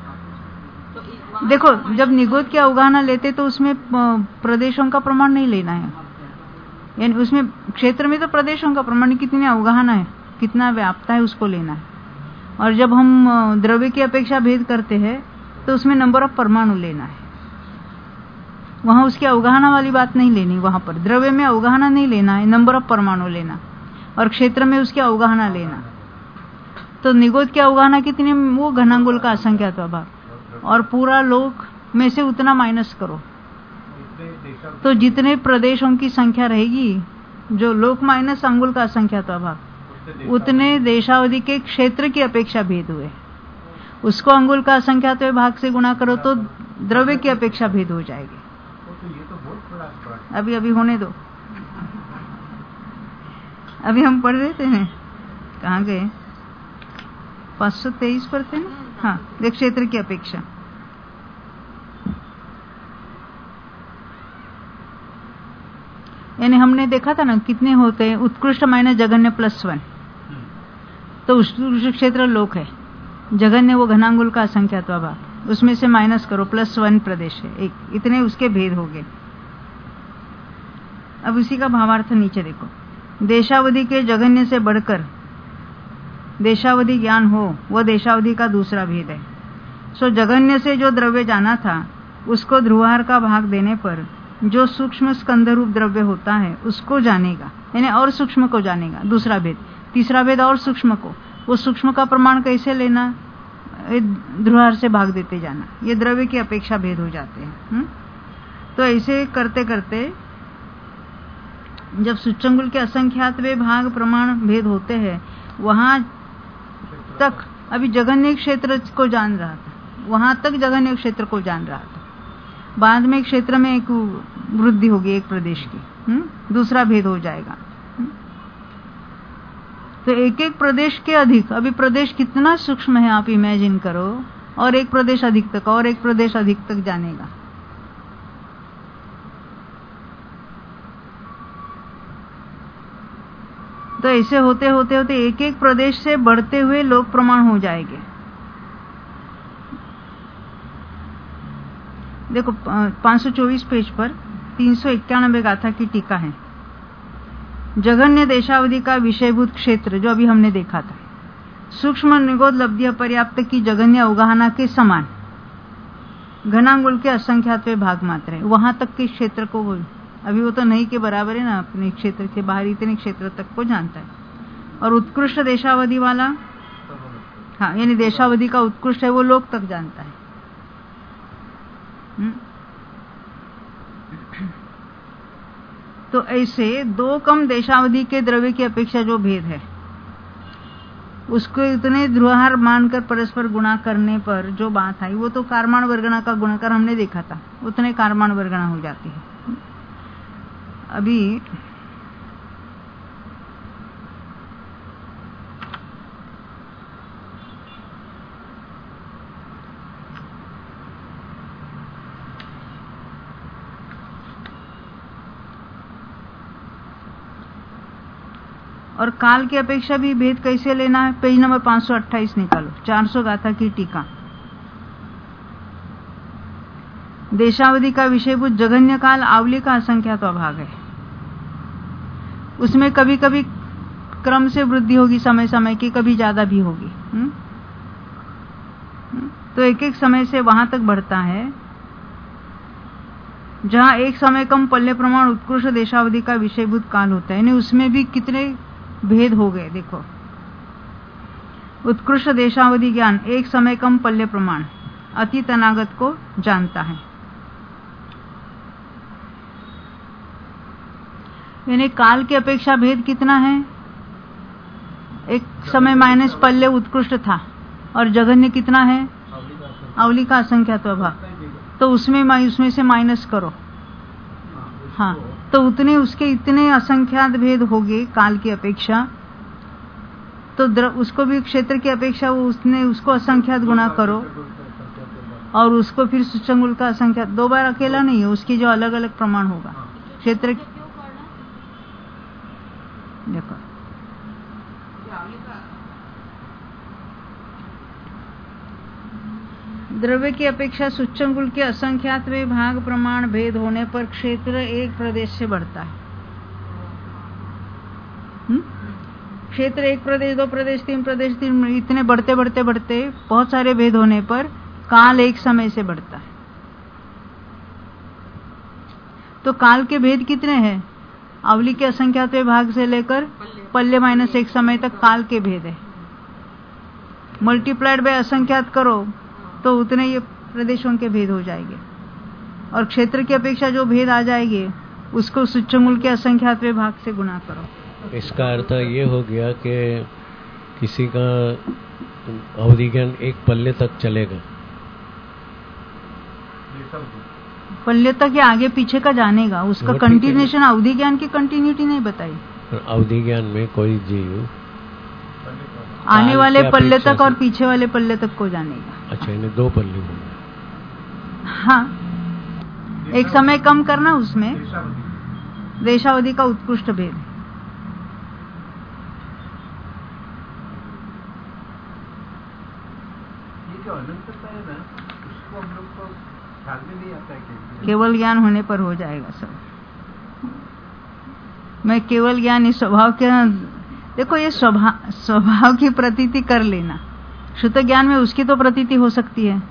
देखो जब निगोद के अवगाहना लेते तो उसमें प्रदेशों का प्रमाण नहीं लेना है, यानी उसमें क्षेत्र में तो प्रदेशों का प्रमाण कितनी अवगाहना है, कितना व्याप्ता है उसको लेना है। और जब हम द्रव्य की अपेक्षा भेद करते हैं तो उसमें नंबर ऑफ परमाणु लेना है, वहां उसकी अवगाहना वाली बात नहीं लेनी। वहां पर द्रव्य में अवगाहना नहीं लेना है, नंबर ऑफ परमाणु लेना, और क्षेत्र में उसकी अवगाहना लेना। तो निगोद की अवगाहना कितनी, वो घनांगुल का असंख्यात भाग, और पूरा लोक में से उतना माइनस करो, तो जितने प्रदेशों की संख्या रहेगी, जो लोक माइनस अंगुल का असंख्यात भाग, उतने देशावधि के क्षेत्र की अपेक्षा भेद हुए। उसको अंगुल का असंख्यात भाग से गुणा करो तो द्रव्य की अपेक्षा भेद हो जाएगी। अभी अभी होने दो, अभी हम पढ़ रहे थे, कहाँ गए, पाँच सौ तेईस पर थे ना। हाँ, देख क्षेत्र की अपेक्षा। यानी हमने देखा था ना कितने होते हैं, उत्कृष्ट माइनस जघन्य प्लस वन, तो उत्कृष्ट क्षेत्र लोक है, जघन्य वो घनांगुल का असंख्यात्वा भाग, उसमें से माइनस करो, प्लस वन प्रदेश है एक, इतने उसके भेद हो गए। अब उसी का भावार्थ नीचे देखो, देशावधि के जघन्य से बढ़कर देशावधि ज्ञान हो, वह देशावधि का दूसरा भेद है। सो जघन्य से जो द्रव्य जाना था उसको ध्रुवार का भाग देने पर जो सूक्ष्म स्कंद रूप द्रव्य होता है उसको जानेगा, यानी और सूक्ष्म को जानेगा, दूसरा भेद। तीसरा भेद और सूक्ष्म को, वो सूक्ष्म का प्रमाण कैसे लेना, ध्रुवार से भाग देते जाना, ये द्रव्य की अपेक्षा भेद हो जाते हैं। हुँ? तो ऐसे करते करते जब सूच्यंगुल के असंख्यातवे भाग प्रमाण भेद होते हैं, वहां तक अभी जघन्य क्षेत्र को जान रहा था, वहां तक जघन्य क्षेत्र को जान रहा था, बाद में क्षेत्र में एक वृद्धि होगी एक प्रदेश की, हुँ? दूसरा भेद हो जाएगा। हुँ? तो एक एक प्रदेश के अधिक, अभी प्रदेश कितना सूक्ष्म है आप इमेजिन करो, और एक प्रदेश अधिक तक, और एक प्रदेश अधिक तक जानेगा। तो ऐसे होते होते होते एक एक प्रदेश से बढ़ते हुए लोक प्रमाण हो जाएंगे। देखो पाँच सौ चौबीस पेज पर तीन सौ इक्यानवे गाथा की टीका है। जघन्य देशावधि का विषयभूत क्षेत्र जो अभी हमने देखा था, सूक्ष्म निगोद लब्धि पर्याप्त की जघन्य अवगाहना के समान घनांगुल के असंख्यात्वे भाग मात्र है, वहां तक के क्षेत्र को, वो अभी वो तो नहीं के बराबर है ना, अपने क्षेत्र के बाहर इतने क्षेत्र तक को जानता है। और उत्कृष्ट देशावधि वाला, हाँ यानी देशावधि का उत्कृष्ट है, वो लोक तक जानता है। हुँ? तो ऐसे दो कम देशावधि के द्रव्य की अपेक्षा जो भेद है उसको इतने ध्रुवार मानकर परस्पर गुणा करने पर जो बात आई, वो तो कारमान वर्गणा का गुणाकार हमने देखा था, उतने कारमान वर्गणा हो जाती है। अभी और काल की अपेक्षा भी भेद कैसे लेना है, पेज नंबर पाँच सौ अट्ठाईस निकालो, चार सौ गाथा की टीका। देशावधि का विषयभूत जघन्य काल आवली का असंख्यात्वा भाग है, उसमें कभी कभी क्रम से वृद्धि होगी समय समय की, कभी ज्यादा भी होगी। हुँ? हुँ? तो एक एक समय से वहां तक बढ़ता है जहां एक समय कम पल्ले प्रमाण उत्कृष्ट देशावधि का विषयभूत काल होता है, यानी उसमें भी कितने भेद हो गए। देखो, उत्कृष्ट देशावधि ज्ञान एक समय कम पल्ले प्रमाण अतीत अनागत को जानता है, यानी काल की अपेक्षा भेद कितना है, एक समय माइनस पल्ले उत्कृष्ट था, और जघन्य कितना है, अवली का असंख्यात्वा भाग, तो उसमें उसमें से माइनस करो, हाँ तो उतने उसके इतने असंख्यात भेद हो गए काल की अपेक्षा। तो उसको भी क्षेत्र की अपेक्षा वो उसने उसको असंख्यात गुणा करो, और उसको फिर सूच्यंगुल का असंख्यात, दो बार अकेला नहीं है, उसकी जो अलग अलग प्रमाण होगा क्षेत्र। देखो द्रव्य की अपेक्षा सूच्यंगुल के असंख्यात वे भाग प्रमाण भेद होने पर क्षेत्र एक प्रदेश से बढ़ता है। हुँ? क्षेत्र एक प्रदेश, दो प्रदेश, तीन प्रदेश, तीन, इतने बढ़ते बढ़ते बढ़ते बहुत सारे भेद होने पर काल एक समय से बढ़ता है। तो काल के भेद कितने हैं, आवली के असंख्यात वे भाग से लेकर पल्ले माइनस एक समय तक काल के भेद है। मल्टीप्लाइड बाय असंख्यात करो तो उतने ये प्रदेशों के भेद हो जाएंगे, और क्षेत्र की अपेक्षा जो भेद आ जाएंगे उसको सूच्यंगुल के असंख्यात वे भाग से गुणा करो। इसका अर्थ ये हो गया कि किसी का अवधि ज्ञान एक पल्ले तक चलेगा, पल्ले तक या आगे पीछे का जानेगा, उसका कंटिन्यूएशन, अवधि ज्ञान की कंटिन्यूटी नहीं बताई। अवधि ज्ञान में कोई जीव आने वाले पल्ले तक और पीछे वाले पल्ले तक को जानेगा। अच्छा, इन्हें दो पल्ले होंगे। हाँ, एक समय कम करना, उसमें देशावधि का उत्कृष्ट भेद। अनंतता है ना, उसको हम लोग को ख्याल में नहीं आता है। केवल ज्ञान होने पर हो जाएगा सब। मैं केवल ज्ञान इस स्वभाव के, देखो ये स्वभाव स्वभाव की प्रतीति कर लेना, शुद्ध ज्ञान में उसकी तो प्रतीति हो सकती है।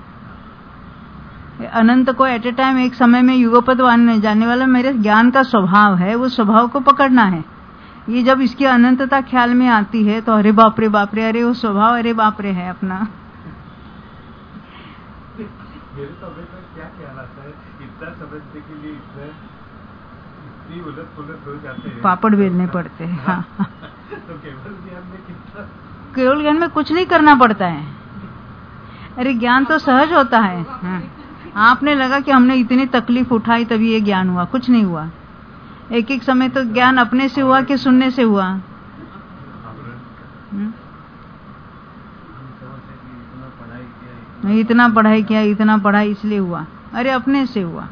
अनंत को एट ए टाइम एक समय में युगपद जानने वाला मेरे ज्ञान का स्वभाव है, वो स्वभाव को पकड़ना है। ये जब इसकी अनंतता ख्याल में आती है तो अरे बाप रे बाप रे, अरे वो स्वभाव अरे बाप रे है अपना। मेरे तो अभी तक क्या ख्याल आता है, इतना समझने के लिए इतना इतनी उलट पुलट हो जाते हैं, पापड़ बेलने पड़ते हैं। हाँ, तो केवल ज्ञान में कितना, केवल ज्ञान में कुछ नहीं करना पड़ता है। अरे ज्ञान तो सहज होता है। हाँ। आपने लगा कि हमने इतनी तकलीफ उठाई तभी ये ज्ञान हुआ, कुछ नहीं हुआ। एक एक समय तो ज्ञान अपने से हुआ कि सुनने से हुआ। हुँ? इतना पढ़ाई किया, इतना पढ़ाई इसलिए हुआ, अरे अपने से हुआ।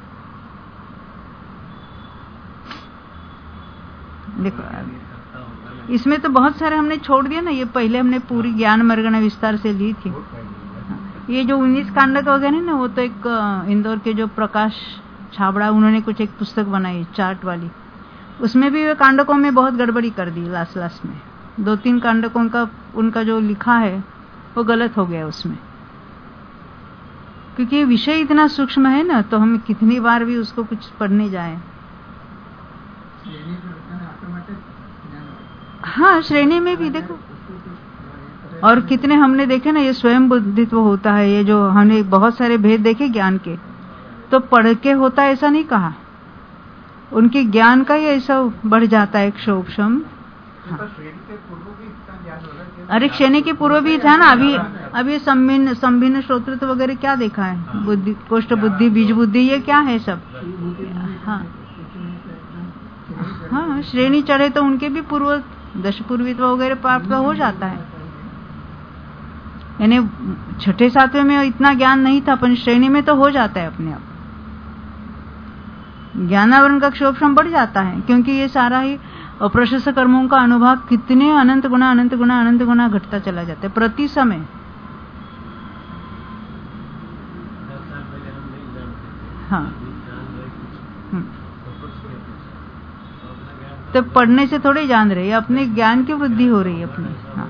देखो इसमें तो बहुत सारे हमने छोड़ दिया ना, ये पहले हमने पूरी ज्ञान मर्गना विस्तार से ली थी। ये जो उन्नीस कांडक वगैरह ना, वो तो एक इंदौर के जो प्रकाश छाबड़ा, उन्होंने कुछ एक पुस्तक बनाई चार्ट वाली, उसमें भी वे कांडकों में बहुत गड़बड़ी कर दी। लास्ट लास्ट में दो तीन कांडकों का उनका जो लिखा है वो गलत हो गया उसमें, क्योंकि ये विषय इतना सूक्ष्म है ना, तो हम कितनी बार भी उसको कुछ पढ़ने जाए। हाँ, श्रेणी में भी देखो, और कितने हमने देखे ना, ये स्वयं बुद्धित्व होता है। ये जो हमने बहुत सारे भेद देखे ज्ञान के, तो पढ़ के होता ऐसा नहीं कहा, उनके ज्ञान का ही ऐसा बढ़ जाता है क्षोभम। हाँ। अरे श्रेणी के पूर्व भी था ना, अभी अभी संभिन्न संभिन्न श्रोतृत्व वगैरह क्या देखा है, बुद्धि कोष्ठ बुद्धि बीज बुद्धि, ये क्या है सब। हाँ हाँ, श्रेणी चढ़े तो उनके भी पूर्व दश पूर्वित्व वगैरह प्राप्त हो जाता है। यानी छठे सातवें में इतना ज्ञान नहीं था, पर श्रेणी में तो हो जाता है अपने आप। ज्ञानावरण का क्षोभम बढ़ जाता है, क्योंकि ये सारा ही अप्रशस्त कर्मों का अनुभव कितने अनंत गुना अनंत गुना अनंत गुना घटता चला जाता है प्रति समय। हाँ, तो पढ़ने से थोड़े जान रहे, अपने ज्ञान की वृद्धि हो रही है अपनी। हाँ,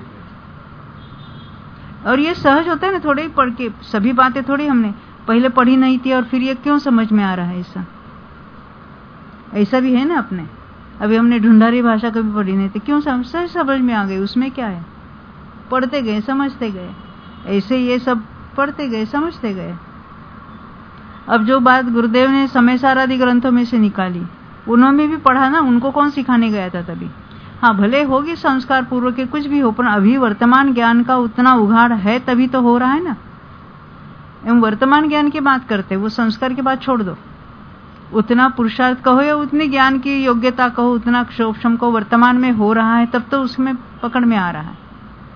और ये सहज होता है ना, थोड़े ही पढ़ के सभी बातें थोड़ी हमने पहले पढ़ी नहीं थी और फिर ये क्यों समझ में आ रहा है, ऐसा ऐसा भी है ना अपने। अभी हमने ढूंढारी भाषा कभी पढ़ी नहीं थी, क्यों समझ समझ में आ गई, उसमें क्या है, पढ़ते गए समझते गए, ऐसे ये सब पढ़ते गए समझते गए। अब जो बात गुरुदेव ने समय सार आदि ग्रंथों में से निकाली, उन्होंने भी पढ़ा ना, उनको कौन सिखाने गया था तभी। हाँ, भले होगी संस्कार पूर्वक के कुछ भी हो, पर अभी वर्तमान ज्ञान का उतना उघाड़ है तभी तो हो रहा है ना। एवं वर्तमान ज्ञान की बात करते, वो संस्कार की बात छोड़ दो। उतना पुरुषार्थ कहो या उतनी ज्ञान की योग्यता कहो, उतना क्षोभम को वर्तमान में हो रहा है, तब तो उसमें पकड़ में आ रहा है।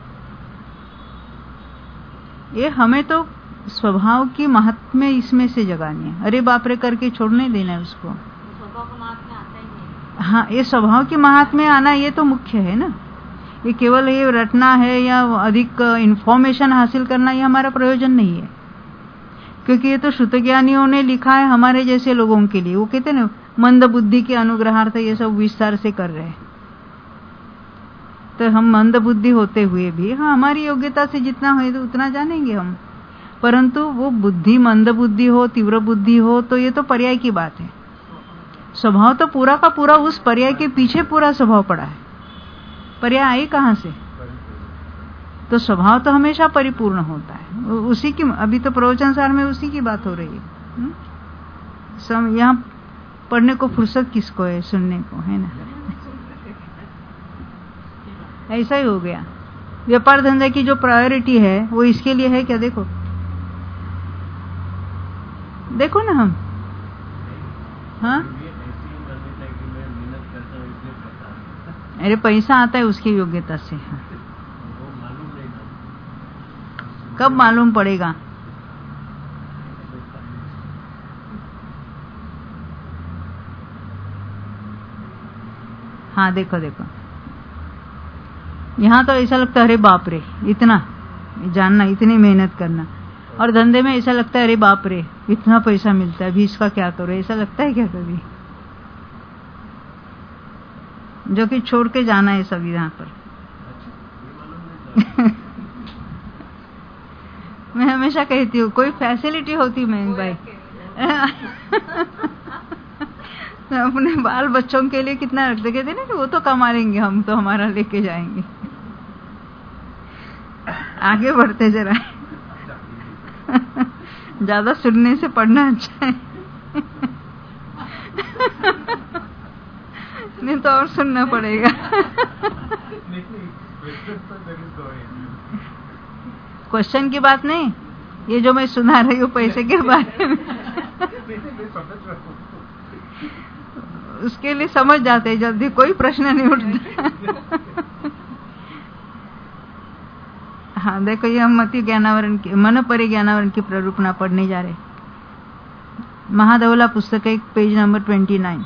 ये हमें तो स्वभाव की महात्म्य इसमें से जगानी है। अरे बाप रे करके छोड़ने देना है उसको। हाँ, ये स्वभाव की महात्म्य आना ये तो मुख्य है ना। ये केवल ये रटना है या अधिक इंफॉर्मेशन हासिल करना, ये हमारा प्रयोजन नहीं है, क्योंकि ये तो शुद्ध ज्ञानियों ने लिखा है हमारे जैसे लोगों के लिए। वो कहते हैं ना, मंद बुद्धि के अनुग्रहार्थ ये सब विस्तार से कर रहे हैं। तो हम मंद बुद्धि होते हुए भी, हाँ, हमारी योग्यता से जितना हो तो उतना जानेंगे हम, परंतु वो बुद्धि मंद बुद्धि हो तीव्र बुद्धि हो तो ये तो पर्याय की बात है। स्वभाव तो पूरा का पूरा उस पर्याय के पीछे पूरा स्वभाव पड़ा है। पर्याय आई कहाँ से? तो स्वभाव तो हमेशा परिपूर्ण होता है, उसी की। अभी तो प्रवचन सार में उसी की बात हो रही है। सम यहाँ पढ़ने को फुर्सत किसको है, सुनने को है ना। ऐसा ही हो गया। व्यापार धंधा की जो प्रायोरिटी है वो इसके लिए है क्या? देखो देखो ना हम, हाँ, अरे पैसा आता है उसकी योग्यता से। हाँ। कब मालूम पड़ेगा? हाँ, देखो देखो, यहाँ तो ऐसा लगता है अरे बाप रे, इतना जानना, इतनी मेहनत करना, और धंधे में ऐसा लगता है अरे बाप रे इतना पैसा मिलता है, अभी इसका क्या करो, ऐसा लगता है क्या कभी? जो कि छोड़ के जाना है सब यहाँ पर। मैं हमेशा कहती हूँ कोई फैसिलिटी होती मयंक भाई अपने बाल बच्चों के लिए कितना रखते, कहते ना कि वो तो कमा लेंगे, हम तो हमारा लेके जाएंगे। आगे बढ़ते जरा ज्यादा सुनने से पढ़ना अच्छा है नहीं तो और सुनना पड़ेगा। क्वेश्चन की बात नहीं, ये जो मैं सुना रही हूँ पैसे के बारे में उसके लिए समझ जाते हैं जल्दी, कोई प्रश्न नहीं उठता। हाँ देखो, ये हम मति ज्ञानावरण की मन परि ज्ञानावरण की प्ररूपणा पढ़ने जा रहे। महाधवला पुस्तक एक पेज नंबर ट्वेंटी नाइन,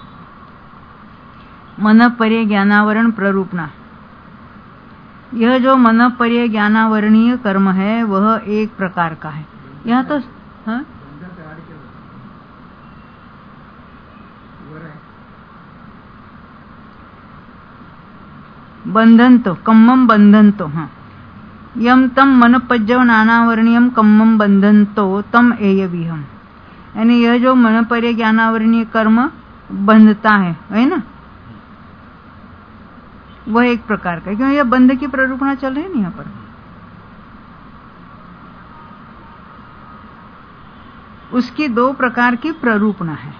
मन परि ज्ञानावरण प्ररूपणा। यह जो मन परि ज्ञानावरणीय कर्म है वह एक प्रकार का है। यहाँ तो हाँ बंधन तो कम्मम बंधन तो हाँ यम तम मन पज्जव नानावरणीयम कम्मम बंधन तो तम एयविहम, यानी यह जो मन परि ज्ञानावरणीय कर्म बंधता है है ना, वह एक प्रकार का, क्योंकि यह बंध की प्ररूपणा चल रही है ना यहाँ पर। उसकी दो प्रकार की प्ररूपणा है,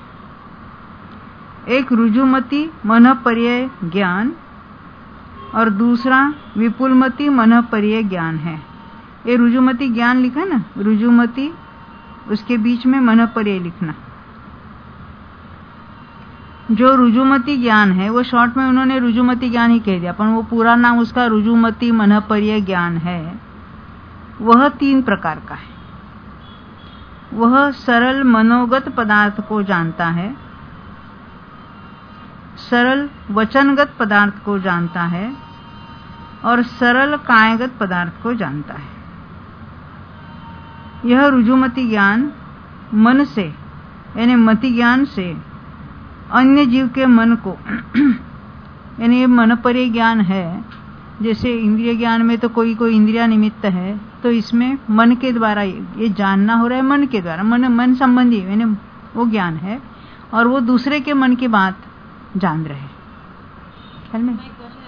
एक रुजुमति मन पर्यय ज्ञान और दूसरा विपुलमति मन पर्यय ज्ञान है। ये रुजुमति ज्ञान लिखा ना, रुजुमति उसके बीच में मन पर्यय लिखना। जो रुजुमति ज्ञान है वो शॉर्ट में उन्होंने रुजुमति ज्ञान ही कह दिया, पर वो पूरा नाम उसका रुजुमति मन पर्यय ज्ञान है। वह तीन प्रकार का है। वह सरल मनोगत पदार्थ को जानता है, सरल वचनगत पदार्थ को जानता है और सरल कायगत पदार्थ को जानता है। यह रुजुमति ज्ञान मन से यानी मति ज्ञान से अन्य जीव के मन को यानी ये मन पर्यय ज्ञान है। जैसे इंद्रिय ज्ञान में तो कोई कोई इंद्रिया निमित्त है, तो इसमें मन के द्वारा ये जानना हो रहा है, मन के द्वारा, मन मन संबंधी यानी वो ज्ञान है, और वो दूसरे के मन की बात जान रहे। ख्याल में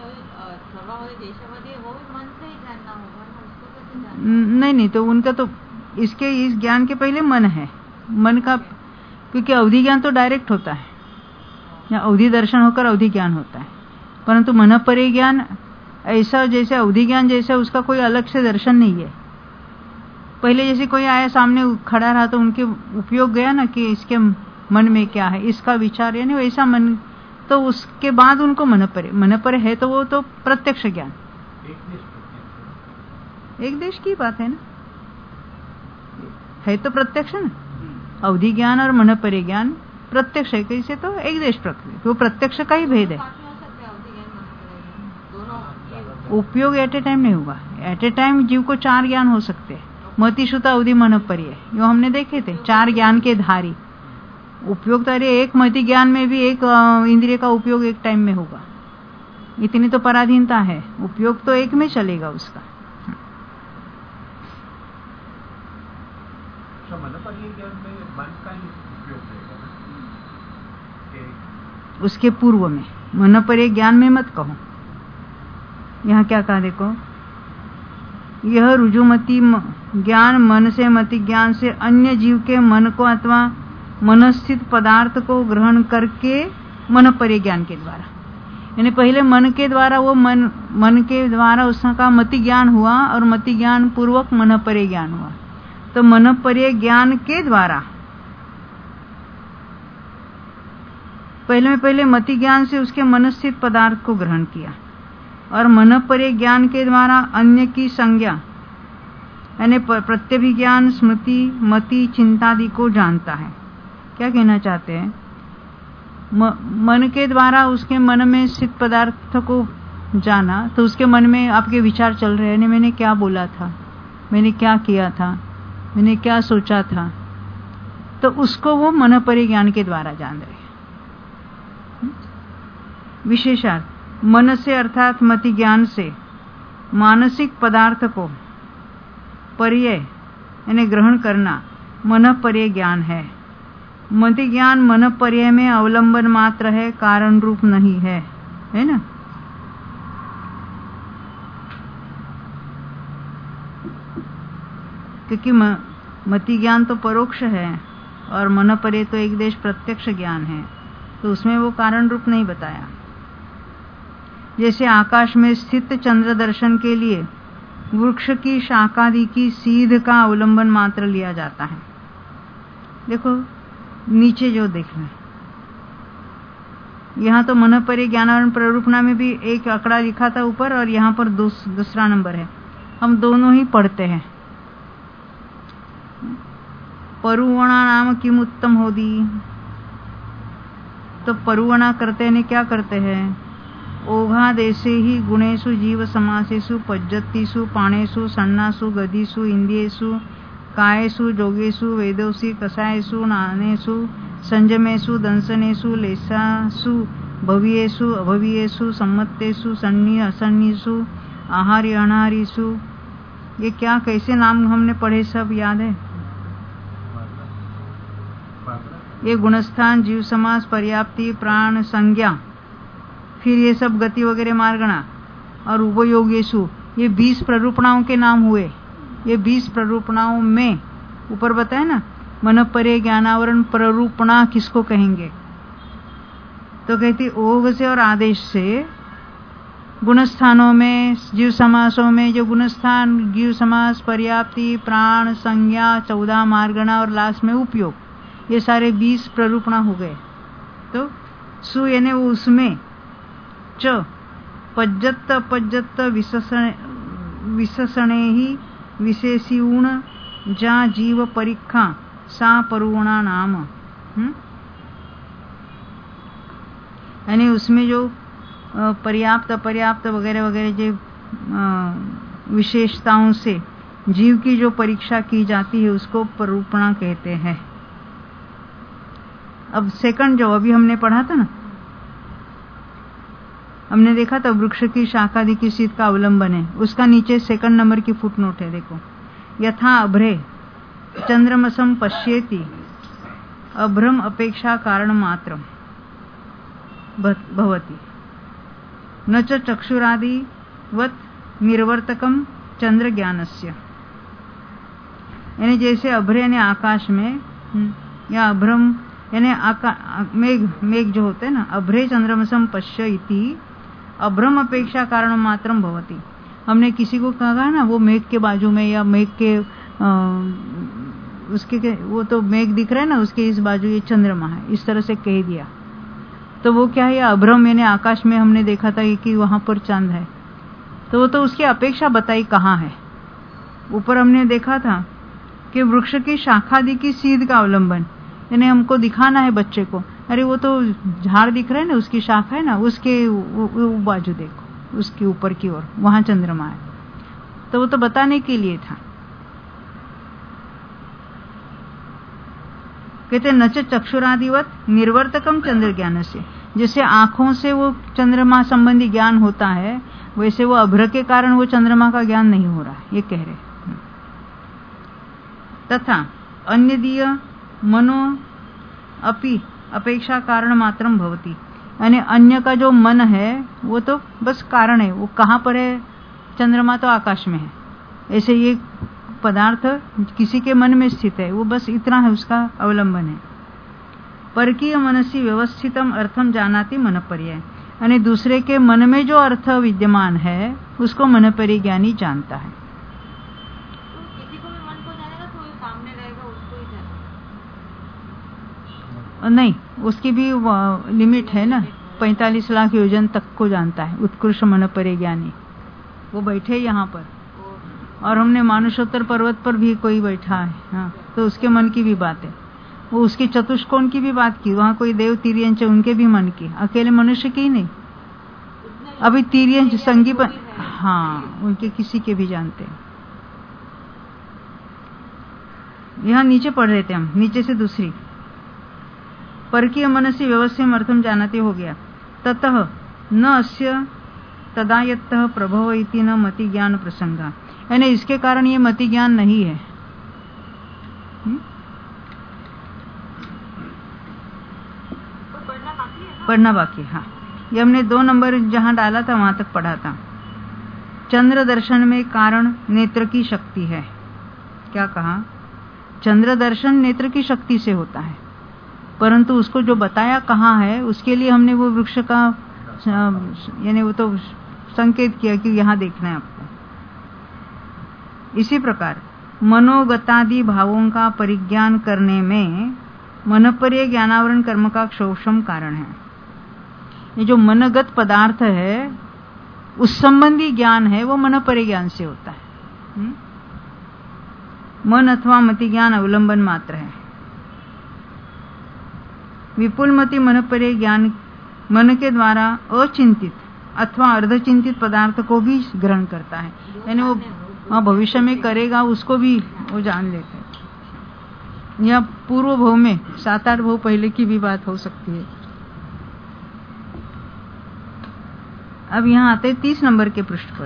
नहीं नहीं तो उनका तो इसके इस ज्ञान के पहले मन है, मन का, क्योंकि अवधि ज्ञान तो डायरेक्ट होता है या अवधि दर्शन होकर अवधि ज्ञान होता है, परंतु मन पर्यय ज्ञान ऐसा जैसे अवधि ज्ञान जैसा उसका कोई अलग से दर्शन नहीं है। पहले जैसे कोई आया सामने खड़ा रहा तो उनके उपयोग गया ना कि इसके मन में क्या है, इसका विचार, यानी वैसा मन, तो उसके बाद उनको मन पर्यय मन पर्यय है तो वो तो प्रत्यक्ष ज्ञान, एक देश की बात है ना, है तो प्रत्यक्ष ना। अवधि ज्ञान और मन पर्यय ज्ञान प्रत्यक्ष है, कैसे तो एक देश प्रक्रिया, वो प्रत्यक्ष का ही भेद है। उपयोग एट ए टाइम नहीं होगा, एट ए टाइम जीव को चार ज्ञान हो सकते हैं, मति श्रुता अवधि मन पर्यय, जो हमने देखे थे चार ज्ञान के धारी। उपयोग तो अरे एक मति ज्ञान में भी एक इंद्रिय का उपयोग एक टाइम में होगा, इतनी तो पराधीनता है, उपयोग तो एक में चलेगा उसका। उसके पूर्व में मन पर्यय ज्ञान में मत कहो। यहाँ क्या कहा देखो, यह रुजुमति ज्ञान मन से मति ज्ञान से अन्य जीव के मन को अथवा मनस्थित पदार्थ को ग्रहण करके मन पर्यय ज्ञान के द्वारा, यानी पहले मन के द्वारा वो मन मन के द्वारा उसका मति ज्ञान हुआ और मति ज्ञान पूर्वक मन पर्यय ज्ञान हुआ, तो मन पर्यय ज्ञान के द्वारा पहले में पहले मति ज्ञान से उसके मनस्थित पदार्थ को ग्रहण किया और मन पर्यय ज्ञान के द्वारा अन्य की संज्ञा यानी प्रत्यभिज्ञान स्मृति मति चिंतादि को जानता है। क्या कहना चाहते हैं, म, मन के द्वारा उसके मन में स्थित पदार्थ को जाना, तो उसके मन में आपके विचार चल रहे हैं, मैंने क्या बोला था, मैंने क्या किया था, मैंने क्या सोचा था, तो उसको वो मन परिज्ञान के द्वारा जान रहे हैं। विशेषार्थ मन से अर्थात मति ज्ञान से मानसिक पदार्थ को पर्याय यानी ग्रहण करना मन पर्याय ज्ञान है। मति ज्ञान मन पर्याय में अवलंबन मात्र है, कारण रूप नहीं है, है ना। क्योंकि मति ज्ञान तो परोक्ष है और मन पर्याय तो एक देश प्रत्यक्ष ज्ञान है, तो उसमें वो कारण रूप नहीं बताया। जैसे आकाश में स्थित चंद्र दर्शन के लिए वृक्ष की शाखादि की सीध का अवलंबन मात्र लिया जाता है। देखो नीचे जो देखना, यहाँ तो मन पर्याय ज्ञानावरण प्ररूपणा में भी एक आंकड़ा लिखा था ऊपर और यहाँ पर दूस, दूसरा नंबर है। हम दोनों ही पढ़ते हैं। परुवणा नाम किम उत्तम होदी, तो परुवणा करते हैं क्या करते हैं, ओघादेशे ही गुणेषु जीव समासेषु पज्जत्तिषु पाणेषु सन्नासु गदीषु इंद्रियेषु कायेषु जोगेषु वेदोषि कषायेषु नानेषु संयमेषु दंशनेषु लेसासु भव्येषु अभव्येषु सम्मत्तेषु सन्नि असन्निषु आहारी अनाहारीषु। ये क्या कैसे नाम हमने पढ़े, सब याद है। ये गुणस्थान जीव समास पर्याप्ति प्राण संज्ञा, फिर ये सब गति वगैरह मार्गणा और उपयोगेशु, ये बीस प्ररूपणाओं के नाम हुए। ये बीस प्ररूपणाओं में ऊपर बताए ना मन पर्याय ज्ञानावरण प्ररूपणा किसको कहेंगे, तो कहती ओघ से और आदेश से गुणस्थानों में जीव समासों में जो गुणस्थान जीव समास पर्याप्ति प्राण संज्ञा चौदह मार्गणा और लास्ट में उपयोग, ये सारे बीस प्ररूपणा हो गए। तो सु यानी वो उसमें, च पज्जत्त अपज्जत्त विशेषणे ही विशेषीण जा जीव परीक्षा सा परुणा नाम। यानी उसमें जो पर्याप्त अपर्याप्त वगैरह वगैरह जो विशेषताओं से जीव की जो परीक्षा की जाती है उसको परूपणा कहते हैं। अब सेकंड जो अभी हमने पढ़ा था ना, हमने देखा था वृक्ष की शाखादि की शीत का अवलंबन है, उसका नीचे सेकंड नंबर की फुटनोट है। देखो, यथा अभ्रे चंद्रमसम पश्येति अभ्रम अपेक्षा कारण मात्र भवति न च चक्षुरादिवत निर्वर्तकम चंद्र ज्ञानस्य। यानी जैसे अभ्रे यानी आकाश में, या अभ्रम यानी आका मेघ मेघ जो होते हैं ना, अभ्रे चंद्रमसम पश्य इति अभ्रम अपेक्षा कारण मात्रम भवति। हमने किसी को कहा ना वो मेघ के बाजू में या मेघ के आ, उसके के, वो तो मेघ दिख रहा है ना, उसके इस बाजू ये चंद्रमा है, इस तरह से कह दिया तो वो क्या है, अभ्रम यानी आकाश में हमने देखा था कि वहां पर चांद है, तो वो तो उसकी अपेक्षा बताई कहाँ है। ऊपर हमने देखा था कि वृक्ष की शाखादि की सीध का अवलंबन, यानी हमको दिखाना है बच्चे को, अरे वो तो झाड़ दिख रहा है ना, उसकी शाखा है ना, उसके वो बाजू देखो, उसके ऊपर की ओर वहां चंद्रमा है, तो वो तो बताने के लिए था। कहते न च चक्षुरादिवत निर्वर्तकम चंद्र ज्ञान से, जैसे आंखों से वो चंद्रमा संबंधी ज्ञान होता है, वैसे वो अभ्र के कारण वो चंद्रमा का ज्ञान नहीं हो रहा, ये कह रहे। तथा अन्य दीय मनो अपि अपेक्षा कारण मात्रम भवति, यानी अन्य का जो मन है वो तो बस कारण है, वो कहाँ पर है, चंद्रमा तो आकाश में है, ऐसे ये पदार्थ किसी के मन में स्थित है, वो बस इतना है, उसका अवलंबन है। परकीय मनसी व्यवस्थितम अर्थम जानाति मन पर्याय, यानी दूसरे के मन में जो अर्थ विद्यमान है उसको मन परिज्ञानी जानता है। किसी को भी मन को जानेगा तो सामने रहेगा उसको ही जानेगा, नहीं, उसकी भी लिमिट है ना, पैंतालीस लाख योजन तक को जानता है उत्कृष्ट मन परिज्ञानी। वो बैठे यहाँ पर, और हमने मानुषोत्तर पर्वत पर भी कोई बैठा है, हाँ, तो उसके मन की भी बात है। वो उसकी चतुष्कोण की भी बात की, वहाँ कोई देव तिर्यंच उनके भी मन की, अकेले मनुष्य की नहीं। अभी तिर्यंच संगी पर, हाँ, उनके किसी के भी जानते हैं। यहाँ नीचे पढ़ रहे थे हम, नीचे से दूसरी। परकीय मनसि व्यवस्थित अर्थम जानते हो गया। ततः न अस्य तदायत्तः प्रभव इति न मति ज्ञान प्रसंगा, यानी इसके कारण ये मति ज्ञान नहीं है। हुँ? पढ़ना बाकी है। हाँ, ये हमने दो नंबर जहां डाला था वहां तक पढ़ा था। चंद्र दर्शन में कारण नेत्र की शक्ति है। क्या कहा? चंद्र दर्शन नेत्र की शक्ति से होता है, परंतु उसको जो बताया कहाँ है उसके लिए हमने वो वृक्ष का यानी वो तो संकेत किया कि यहाँ देखना है आपको। इसी प्रकार मनोगतादि भावों का परिज्ञान करने में मनपर्य ज्ञानावरण कर्म का क्षोषम कारण है। ये जो मनगत पदार्थ है उस संबंधी ज्ञान है वो मनपर्य ज्ञान से होता है। हुँ? मन अथवा मति ज्ञान अवलंबन मात्र है। विपुल मति मनपर्य ज्ञान मन के द्वारा अचिंतित अथवा अर्धचिंतित पदार्थ को भी ग्रहण करता है, यानी वो हाँ भविष्य में करेगा उसको भी वो जान लेता है। या पूर्व भव में सात आठ भव पहले की भी बात हो सकती है। अब यहाँ आते हैं तीस नंबर के पृष्ठ पर।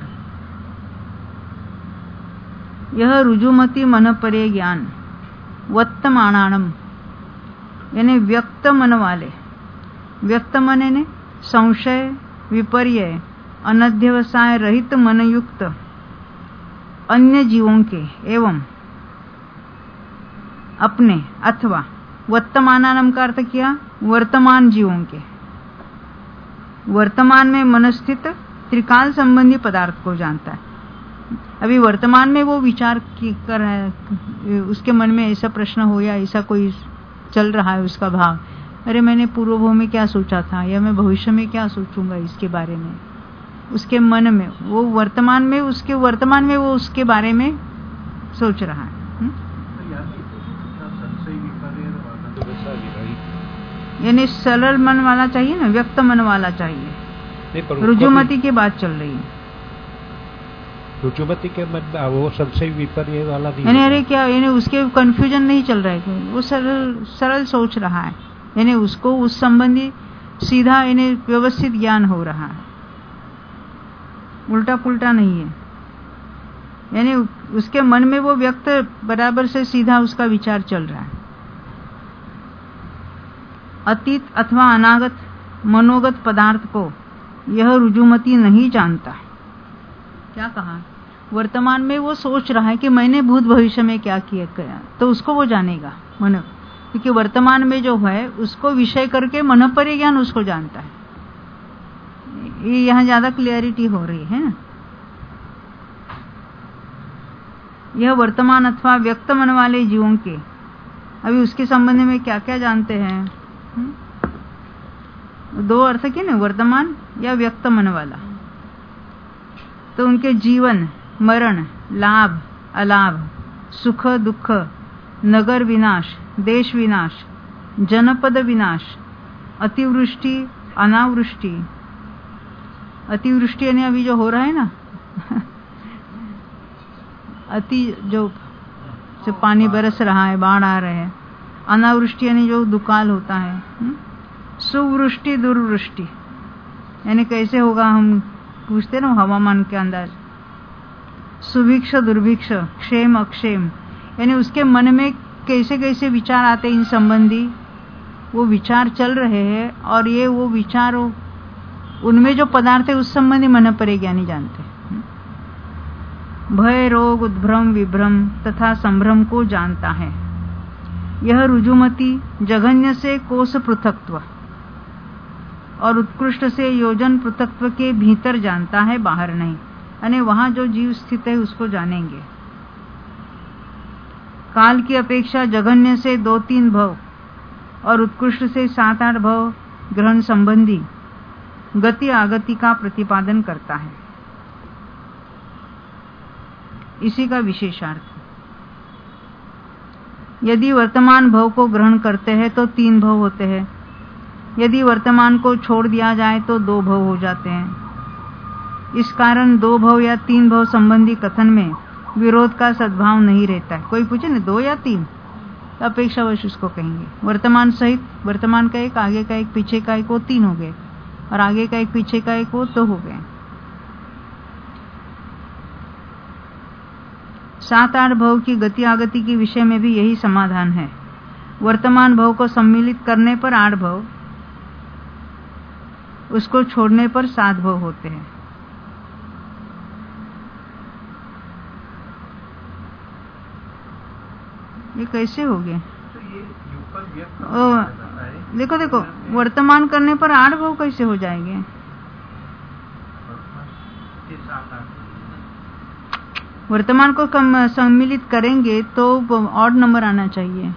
यह रुजुमति मनपर्य ज्ञान वर्तमानानम, यानी व्यक्त मन वाले, व्यक्त मन यानी संशय विपर्य अनध्यवसाय रहित मनयुक्त अन्य जीवों के एवं अपने अथवा वर्तमानानम का अर्थ किया वर्तमान जीवों के, वर्तमान में मनस्थित त्रिकाल संबंधी पदार्थ को जानता है। अभी वर्तमान में वो विचार कर रहा है, उसके मन में ऐसा प्रश्न हो या ऐसा कोई चल रहा है उसका भाव, अरे मैंने पूर्व भव में क्या सोचा था या मैं भविष्य में क्या सोचूंगा इसके बारे में, उसके मन में वो वर्तमान में उसके वर्तमान में वो उसके बारे में सोच रहा है। यानी सरल मन वाला चाहिए ना, व्यक्त मन वाला चाहिए। रुजुमति की बात चल रही है। रुजुमति के मन में वो संशय विपर्य वाला नहीं, यानी अरे क्या, यानी उसके कंफ्यूजन नहीं चल रहा है, वो सरल सरल सोच रहा है, यानी उसको उस संबंधी सीधा यानी व्यवस्थित ज्ञान हो रहा है, उल्टा पुल्टा नहीं है। यानी उसके मन में वो व्यक्त बराबर से सीधा उसका विचार चल रहा है। अतीत अथवा अनागत मनोगत पदार्थ को यह रुजुमति नहीं जानता। क्या कहा? वर्तमान में वो सोच रहा है कि मैंने भूत भविष्य में क्या किया किया, तो उसको वो जानेगा मन, क्योंकि वर्तमान में जो है उसको विषय करके मनपर्य ज्ञान उसको जानता है। ये यहाँ ज्यादा क्लियरिटी हो रही है ना। यह वर्तमान अथवा व्यक्त मन वाले जीवों के अभी उसके संबंध में क्या क्या जानते हैं? हुँ? दो अर्थ के ना, वर्तमान या व्यक्त मन वाला। तो उनके जीवन मरण लाभ अलाभ सुख दुख नगर विनाश देश विनाश जनपद विनाश अतिवृष्टि अनावृष्टि, अतिवृष्टि यानी अभी जो हो रहा है ना अति जो, जो पानी बरस रहा है, बाढ़ आ रहे हैं। अनावृष्टि यानी जो दुकाल होता है। सुवृष्टि दुर्वृष्टि यानी कैसे होगा, हम पूछते ना हवामान के अंदाज। सुभिक्ष दुर्भिक्ष क्षेम अक्षेम यानी उसके मन में कैसे कैसे विचार आते इन संबंधी, वो विचार चल रहे हैं और ये वो विचार उनमें जो पदार्थ है उस संबंधी मन पर ज्ञानी जानते हैं। भय रोग उद्भ्रम विभ्रम तथा संभ्रम को जानता है। यह रुजुमति जघन्य से कोश पृथक्त्व और उत्कृष्ट से योजन पृथक्त्व के भीतर जानता है, बाहर नहीं। यानी वहां जो जीव स्थित है उसको जानेंगे। काल की अपेक्षा जघन्य से दो तीन भव और उत्कृष्ट से सात आठ भव ग्रहण संबंधी गति आगति का प्रतिपादन करता है। इसी का विशेषार्थ, यदि वर्तमान भव को ग्रहण करते हैं तो तीन भव होते हैं, यदि वर्तमान को छोड़ दिया जाए तो दो भव हो जाते हैं। इस कारण दो भव या तीन भव संबंधी कथन में विरोध का सद्भाव नहीं रहता है। कोई पूछे ना दो या तीन, तो अपेक्षावश उसको कहेंगे। वर्तमान सहित, वर्तमान का एक, आगे का एक, पीछे का एक, वो तीन हो गए, और आगे का एक, पीछे का एक, वो दो हो गए। सात आठ भव की गति आगति के विषय में भी यही समाधान है। वर्तमान भव को सम्मिलित करने पर आठ भव, उसको छोड़ने पर सात भव होते हैं। ये कैसे हो गए? ओ, देखो देखो, वर्तमान करने पर आठ भव कैसे हो जाएंगे? वर्तमान को कम सम्मिलित करेंगे तो ऑड नंबर आना चाहिए।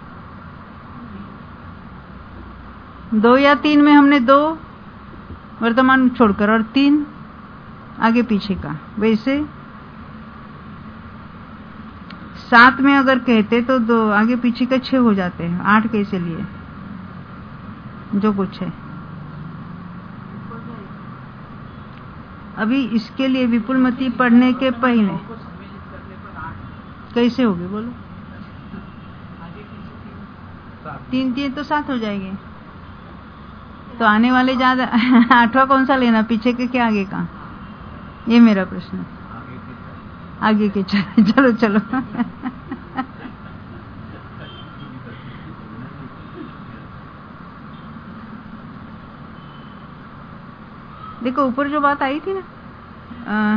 दो या तीन में हमने दो वर्तमान छोड़कर, और तीन आगे पीछे का। वैसे सात में अगर कहते तो दो आगे पीछे का छह हो जाते हैं। आठ कैसे लिए? जो कुछ है अभी इसके लिए विपुलमती पढ़ने के पहले कैसे होगी बोलो? तीन तीन तो सात हो जाएंगे। तो आने वाले ज्यादा आठवां कौन सा लेना, पीछे के क्या आगे का? ये मेरा प्रश्न। आगे के चलो चलो चलो देखो ऊपर जो बात आई थी ना, आ,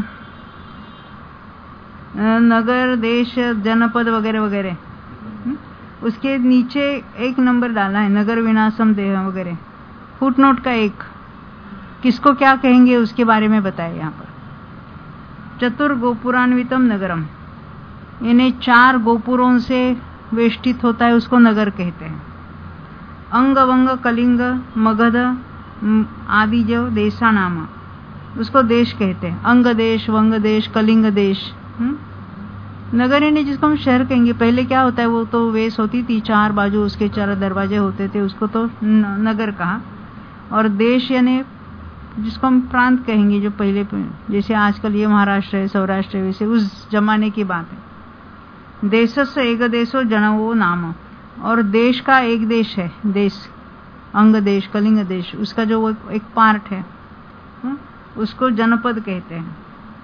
नगर, देश, जनपद वगैरह वगैरह, उसके नीचे एक नंबर डाला है, नगर विनाशम देह वगैरह, फुटनोट का एक, किसको क्या कहेंगे उसके बारे में बताया यहाँ पर। चतुर गोपुरान्वितम नगरम, यानी चार गोपुरों से वेष्टित होता है, उसको नगर कहते हैं। अंग वंग कलिंग मगध आदि जो देशा नाम, उसको देश कहते हैं। अंग देश, वंग देश, कलिंग देश। हुँ? नगर यानी जिसको हम शहर कहेंगे। पहले क्या होता है, वो तो वेश होती थी, चार बाजू उसके चार दरवाजे होते थे, उसको तो नगर कहा। और देश यानी जिसको हम प्रांत कहेंगे, जो पहले जैसे आजकल ये महाराष्ट्र है, सौराष्ट्र है, वैसे उस जमाने की बात है। देशस्य एक देशो जनवो नाम, और देश का एक देश है, देश अंग देश, कलिंग देश, उसका जो वो एक पार्ट है, उसको जनपद कहते हैं।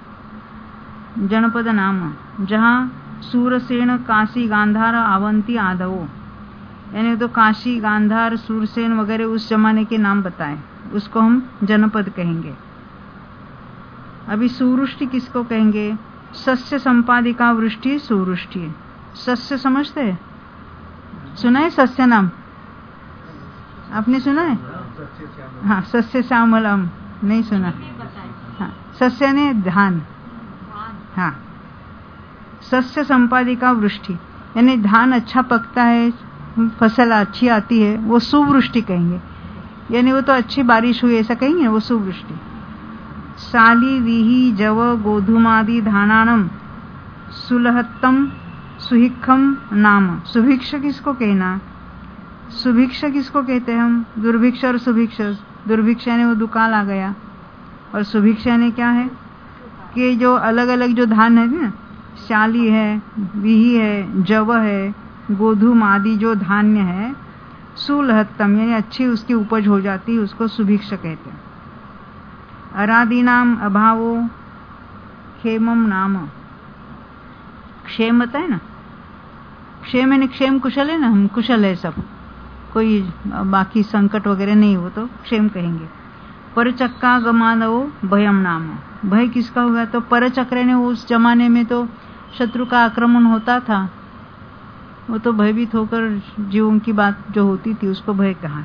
जनपद नाम, जहाँ सूरसेन, काशी, गांधार, अवंती आदवो, यानी तो काशी, गांधार, सूरसेन वगैरह उस जमाने के नाम बताए, उसको हम जनपद कहेंगे। अभी सुवृष्टि किसको कहेंगे? सस्य संपादिका वृष्टि सुवृष्टि। सस्य समझते हैं? सुना है सस्य नाम? आपने सुना है? हाँ, सस्य श्यामलम नहीं सुना? हाँ, सस्य ने धान। हाँ, सस्य संपादिका वृष्टि, यानी धान अच्छा पकता है, फसल अच्छी आती है, वो सुवृष्टि कहेंगे। यानी वो तो अच्छी बारिश हुई ऐसा कहेंगे, वो सुवृष्टि। साली विही जव गोधुमादि धानानम सुलहत्तम सुहिक्षम नाम। सुभिक्ष किसको कहना? सुभिक्ष किसको कहते हैं हम? दुर्भिक्ष और सुभिक्ष। दुर्भिक्ष यानी वो दुकाल आ गया, और सुभिक्ष यानी क्या है कि जो अलग अलग जो धान है ना, शाली है, विही है, जव है, गोधूम आदि जो धान्य है, सुलहत्तम यानी अच्छी उसकी उपज हो जाती है, उसको सुभिक्ष कहते हैं। अरादीनाम अभावो क्षेमम नाम। क्षेम होता है ना, क्षेम यानी क्षेम कुशल है ना, हम कुशल है सब, कोई बाकी संकट वगैरह नहीं हो तो क्षेम कहेंगे। परचक्का गमानवो भयम नाम। भय किसका होगा? तो परचक्र ने उस जमाने में तो शत्रु का आक्रमण होता था, वो तो भयभीत होकर जीवों की बात जो होती थी उसको भय कहा।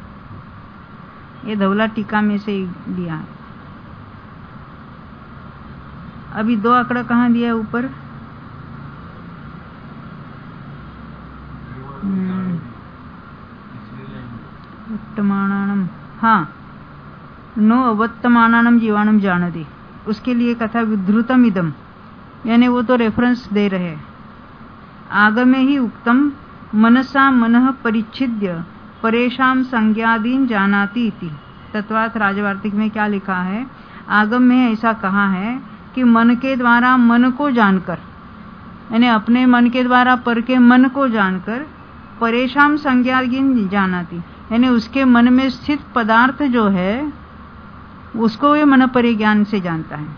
ये धवला टीका में से दिया है। अभी दो आंकड़ा कहाँ दिया है ऊपर? वर्तमानानम, हाँ, नो अवर्तमानानम जीवाणम जानति, उसके लिए कथा विधृतम इदम, यानी वो तो रेफरेंस दे रहे। आगमे ही उक्तम मनसा मनः परिच्छिद्य परेशान संज्ञादीन जानाति इति। तत्वार्थ राजवार्तिक में क्या लिखा है? आगम में ऐसा कहा है कि मन के द्वारा मन को जानकर, यानी अपने मन के द्वारा पर के मन को जानकर परेशान संज्ञागिन जानाति, यानी उसके मन में स्थित पदार्थ जो है उसको वे मन परिज्ञान से जानता है।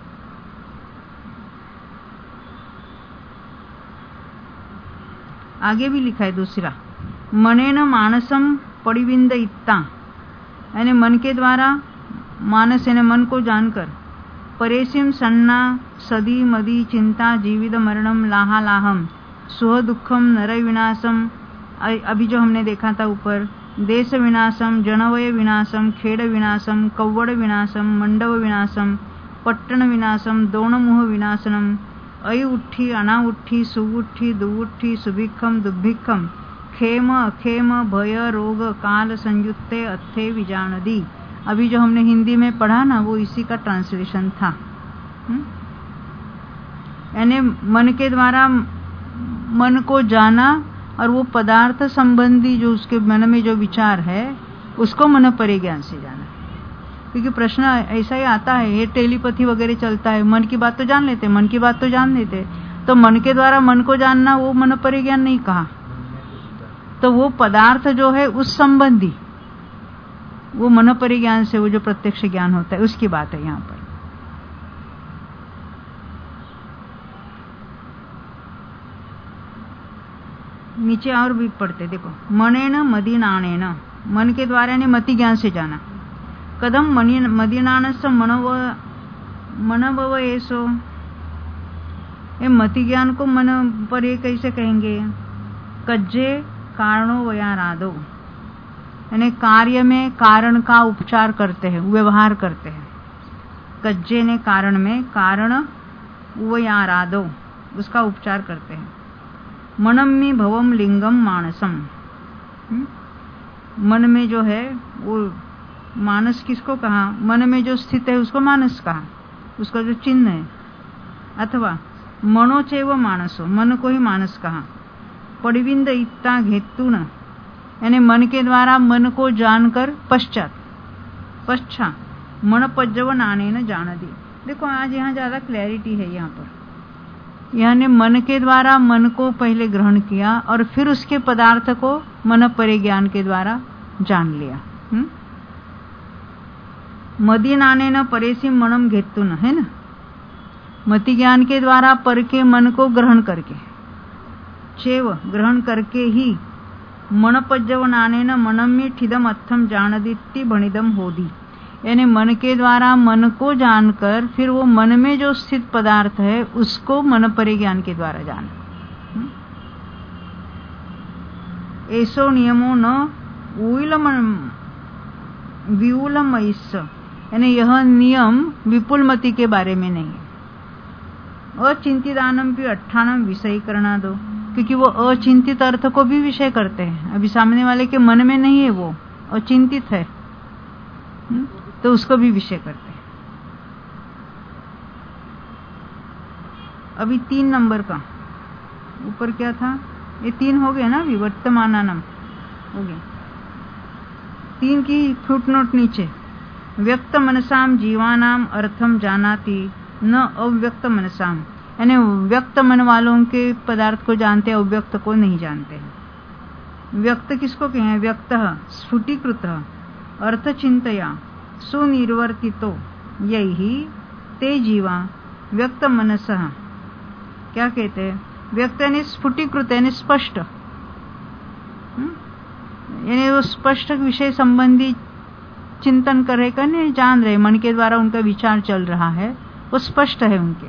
आगे भी लिखा है दूसरा, मनेन मानसम परिविंद इत्ता, यानी मन के द्वारा मानस यानी मन को जानकर परेशिम सन्ना सदी मदी चिंता जीवित मरणम लाहा लाहम सुह दुखम नर विनाशम, अभी जो हमने देखा था ऊपर, देश विनाशम जनवय विनाशम खेड़ विनाशम कव्वड़ विनाशम मंडव विनाशम पट्टण विनाशम दोणमुह विनाशनम अय उठी अना उठी सुउठी दुउठी सुभिक्षम दुर्भिक्षम खेम अखेम भय रोग काल संयुक्ते अथे विजानदी। अभी जो हमने हिंदी में पढ़ा ना वो इसी का ट्रांसलेशन था। यानी मन के द्वारा मन को जाना और वो पदार्थ संबंधी जो उसके मन में जो विचार है उसको मन परिज्ञान से जाना। क्योंकि प्रश्न ऐसा ही आता है, ये टेलीपैथी वगैरह चलता है, मन की बात तो जान लेते मन की बात तो जान लेते तो मन के द्वारा मन को जानना वो मन परिज्ञान नहीं कहा। तो वो पदार्थ जो है उस संबंधी वो मन परिज्ञान से वो जो प्रत्यक्ष ज्ञान होता है उसकी बात है यहाँ पर। नीचे और भी पढ़ते देखो, मनेन मदीनानेन, मन के द्वारा ने मति ज्ञान से जाना। कदम मदीनानस मनव मनव ऐसो, ये मति ज्ञान को मन पर ये कैसे कहेंगे? कज्जे कारणो वयारादो, यानी कार्य में कारण का उपचार करते हैं, व्यवहार करते हैं। कज्जे ने कारण में कारण वयारादो उसका उपचार करते हैं। मनम्मी भवम लिंगम मानसम, मन में जो है वो मानस किसको कहा? मन में जो स्थित है उसको मानस कहा, उसका जो चिन्ह है। अथवा मनोचैव मानसो, मन को ही मानस कहा। पड़विंद इत्ता घेतुन, यानी मन के द्वारा मन को जानकर पश्चात पश्चात मन पज्जवन आने न जान दी। देखो आज यहाँ ज्यादा क्लैरिटी है यहाँ पर, यानी मन के द्वारा मन को पहले ग्रहण किया और फिर उसके पदार्थ को मन परिज्ञान के द्वारा जान लिया। हुँ? मदीनाने न परेसी मनम घेतुन, है ना, मति ज्ञान के द्वारा पर के मन को ग्रहण करके, चेव ग्रहण करके ही मन पज्जवनाने न मनम में ठिदम अत्थम जानदित्ति भणिदम होदी, यानी मन के द्वारा मन को जानकर फिर वो मन में जो स्थित पदार्थ है उसको मन परिज्ञान के द्वारा जाना। ऐसो नियमो न उलम विउलम ऐस, यानी यह नियम विपुल मति के बारे में नहीं है। अचिंतिदानम भी अट्ठानम विषय करना दो, क्योंकि वो अचिंतित अर्थ को भी विषय करते हैं। अभी सामने वाले के मन में नहीं है, वो अचिंतित है तो उसको भी विषय करते हैं। अभी तीन नंबर का ऊपर क्या था? ये तीन हो गए ना, विवर्तमानानम हो गया। तीन की फुट नोट नीचे, व्यक्त मनसाम जीवानाम अर्थम जानाति न अव्यक्त मनसाम, यानी व्यक्त मन वालों के पदार्थ को जानते, अव्यक्त को नहीं जानते हैं। व्यक्त किसको कहें? व्यक्त स्फुटीकृत अर्थ चिंतया सुनिर्वर्तितो यही ते जीवा व्यक्त मनस, क्या कहते हैं? व्यक्त यानी स्फुटीकृत यानी स्पष्ट, यानी वो स्पष्ट विषय संबंधी चिंतन कर रहे, करने जान रहे, मन के द्वारा उनका विचार चल रहा है, वो स्पष्ट है उनके,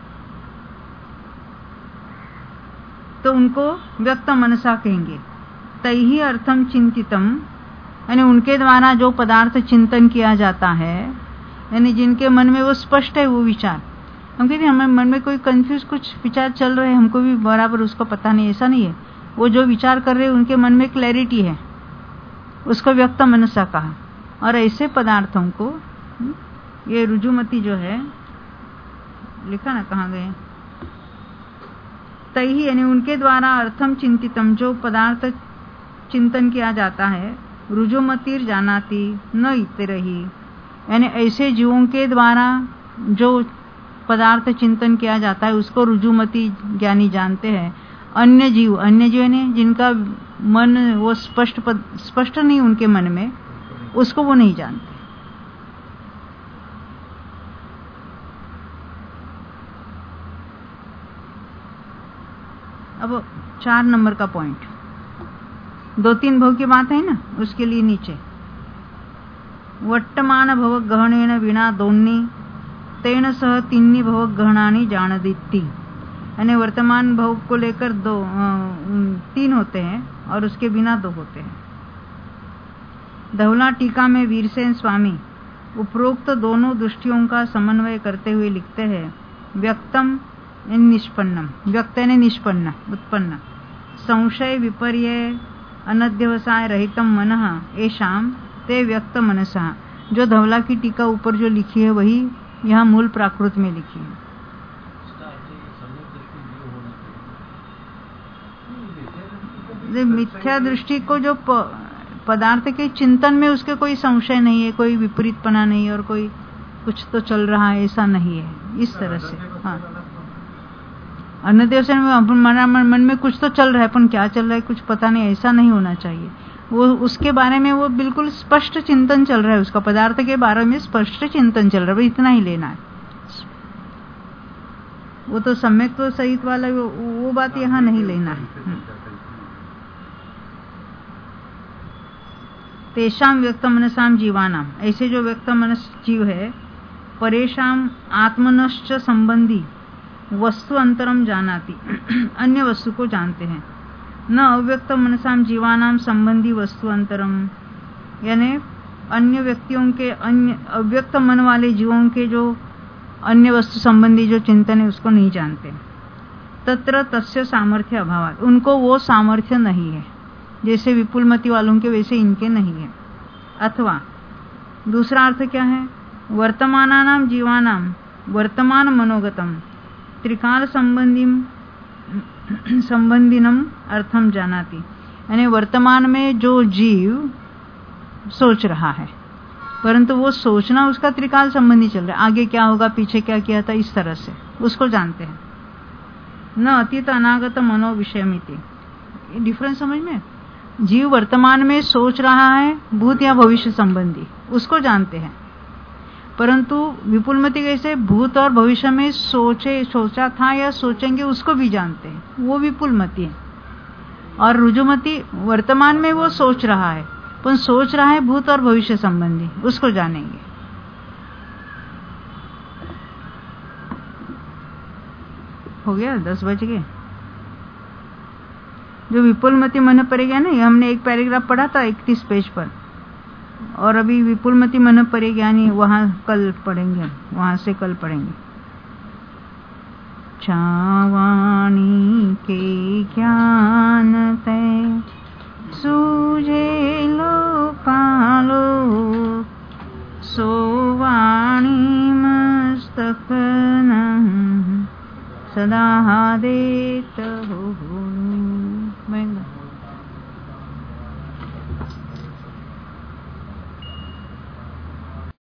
तो उनको व्यक्त मनसा कहेंगे। तैहि अर्थम चिंतितम, यानी उनके द्वारा जो पदार्थ चिंतन किया जाता है, यानी जिनके मन में वो स्पष्ट है वो विचार। हम कहते हैं हमारे मन में कोई कंफ्यूज कुछ विचार चल रहे हैं, हमको भी बराबर उसको पता नहीं, ऐसा नहीं है। वो जो विचार कर रहे हैं उनके मन में क्लैरिटी है, उसको व्यक्त मनसा कहा। और ऐसे पदार्थों को ये रुजुमति जो है लिखा ना, कहाँ गए? तैहि यानी उनके द्वारा अर्थम चिंतितम, जो पदार्थ चिंतन किया जाता है, रुजुमतिर जानाति न इतरहि, यानी ऐसे जीवों के द्वारा जो पदार्थ चिंतन किया जाता है उसको रुजुमति ज्ञानी जानते हैं। अन्य जीव, अन्य जीव यानी जिनका मन वो स्पष्ट स्पष्ट नहीं उनके मन में, उसको वो नहीं जानते। अब चार नंबर का पॉइंट, दो तीन भव की बात है ना, उसके लिए नीचे वर्तमान भव गहनेन विना दोन्नी तेन सह तीन्नी भव गहनानी जानदित्ति, यानी वर्तमान भव को लेकर दो तीन होते हैं और उसके बिना दो होते हैं। धवला टीका में वीरसेन स्वामी उपरोक्त दोनों दृष्टियों का समन्वय करते हुए लिखते हैं, व्यक्तम निष्पन्नम, व्यक्त ने निष्पन्न उत्पन्न, संशय विपर्य अनध्यवसाय रहितम मनः एषाम ते व्यक्त मनसा। जो धवला की टीका ऊपर जो लिखी है वही यहाँ मूल प्राकृत में लिखी है। मिथ्या दृष्टि को जो पदार्थ के चिंतन में उसके कोई संशय नहीं है, कोई विपरीतपना नहीं है और कोई कुछ तो चल रहा है ऐसा नहीं है, इस तरह से। हाँ, अन्य में हमारा मन में कुछ तो चल रहा है, पर क्या चल रहा है कुछ पता नहीं, ऐसा नहीं होना चाहिए। वो उसके बारे में वो बिल्कुल स्पष्ट चिंतन चल रहा है, उसका पदार्थ के बारे में स्पष्ट चिंतन चल रहा है, इतना ही लेना है। वो तो सम्यक तो सहित वाला वो, वो बात यहाँ नहीं लेना है। तेषाम व्यक्त मनसाम जीवानाम, ऐसे जो व्यक्त मनस जीव है, परेशाम आत्मनश्च संबंधी वस्तु अंतरम जानाति, अन्य वस्तु को जानते हैं। न अव्यक्त मनसाम जीवानाम संबंधी वस्तु अंतरम, यानी अन्य व्यक्तियों के, अन्य अव्यक्त मन वाले जीवों के जो अन्य वस्तु संबंधी जो चिंतन है उसको नहीं जानते। तत्र तस्य सामर्थ्य अभाव, उनको वो सामर्थ्य नहीं है, जैसे विपुलमति वालों के वैसे इनके नहीं है। अथवा दूसरा अर्थ क्या है, वर्तमानानाम जीवानाम वर्तमान मनोगतम त्रिकाल संबंधी संबंधिनम अर्थम जानाति, यानी वर्तमान में जो जीव सोच रहा है, परंतु वो सोचना उसका त्रिकाल संबंधी चल रहा है, आगे क्या होगा पीछे क्या किया था इस तरह से उसको जानते हैं। न अतीत अनागत मनो विषयमिति, डिफरेंस समझ में। जीव वर्तमान में सोच रहा है भूत या भविष्य संबंधी, उसको जानते हैं, परंतु विपुलमति कैसे भूत और भविष्य में सोचे सोचा था या सोचेंगे उसको भी जानते हैं, वो विपुलमति है। और रुजुमति वर्तमान में वो सोच रहा है, पर सोच रहा है भूत और भविष्य संबंधी, उसको जानेंगे। हो गया, दस बज गए। जो विपुलमति मन पड़ेगा ना, ये हमने एक पैराग्राफ पढ़ा था इकतीस पेज पर, और अभी विपुलमति मन परिज्ञानी वहां कल पढ़ेंगे, वहां से कल पढ़ेंगे। छावाणी के ज्ञान तय सूझे लो कालो, सोवाणी मस्तक सदा देत हो।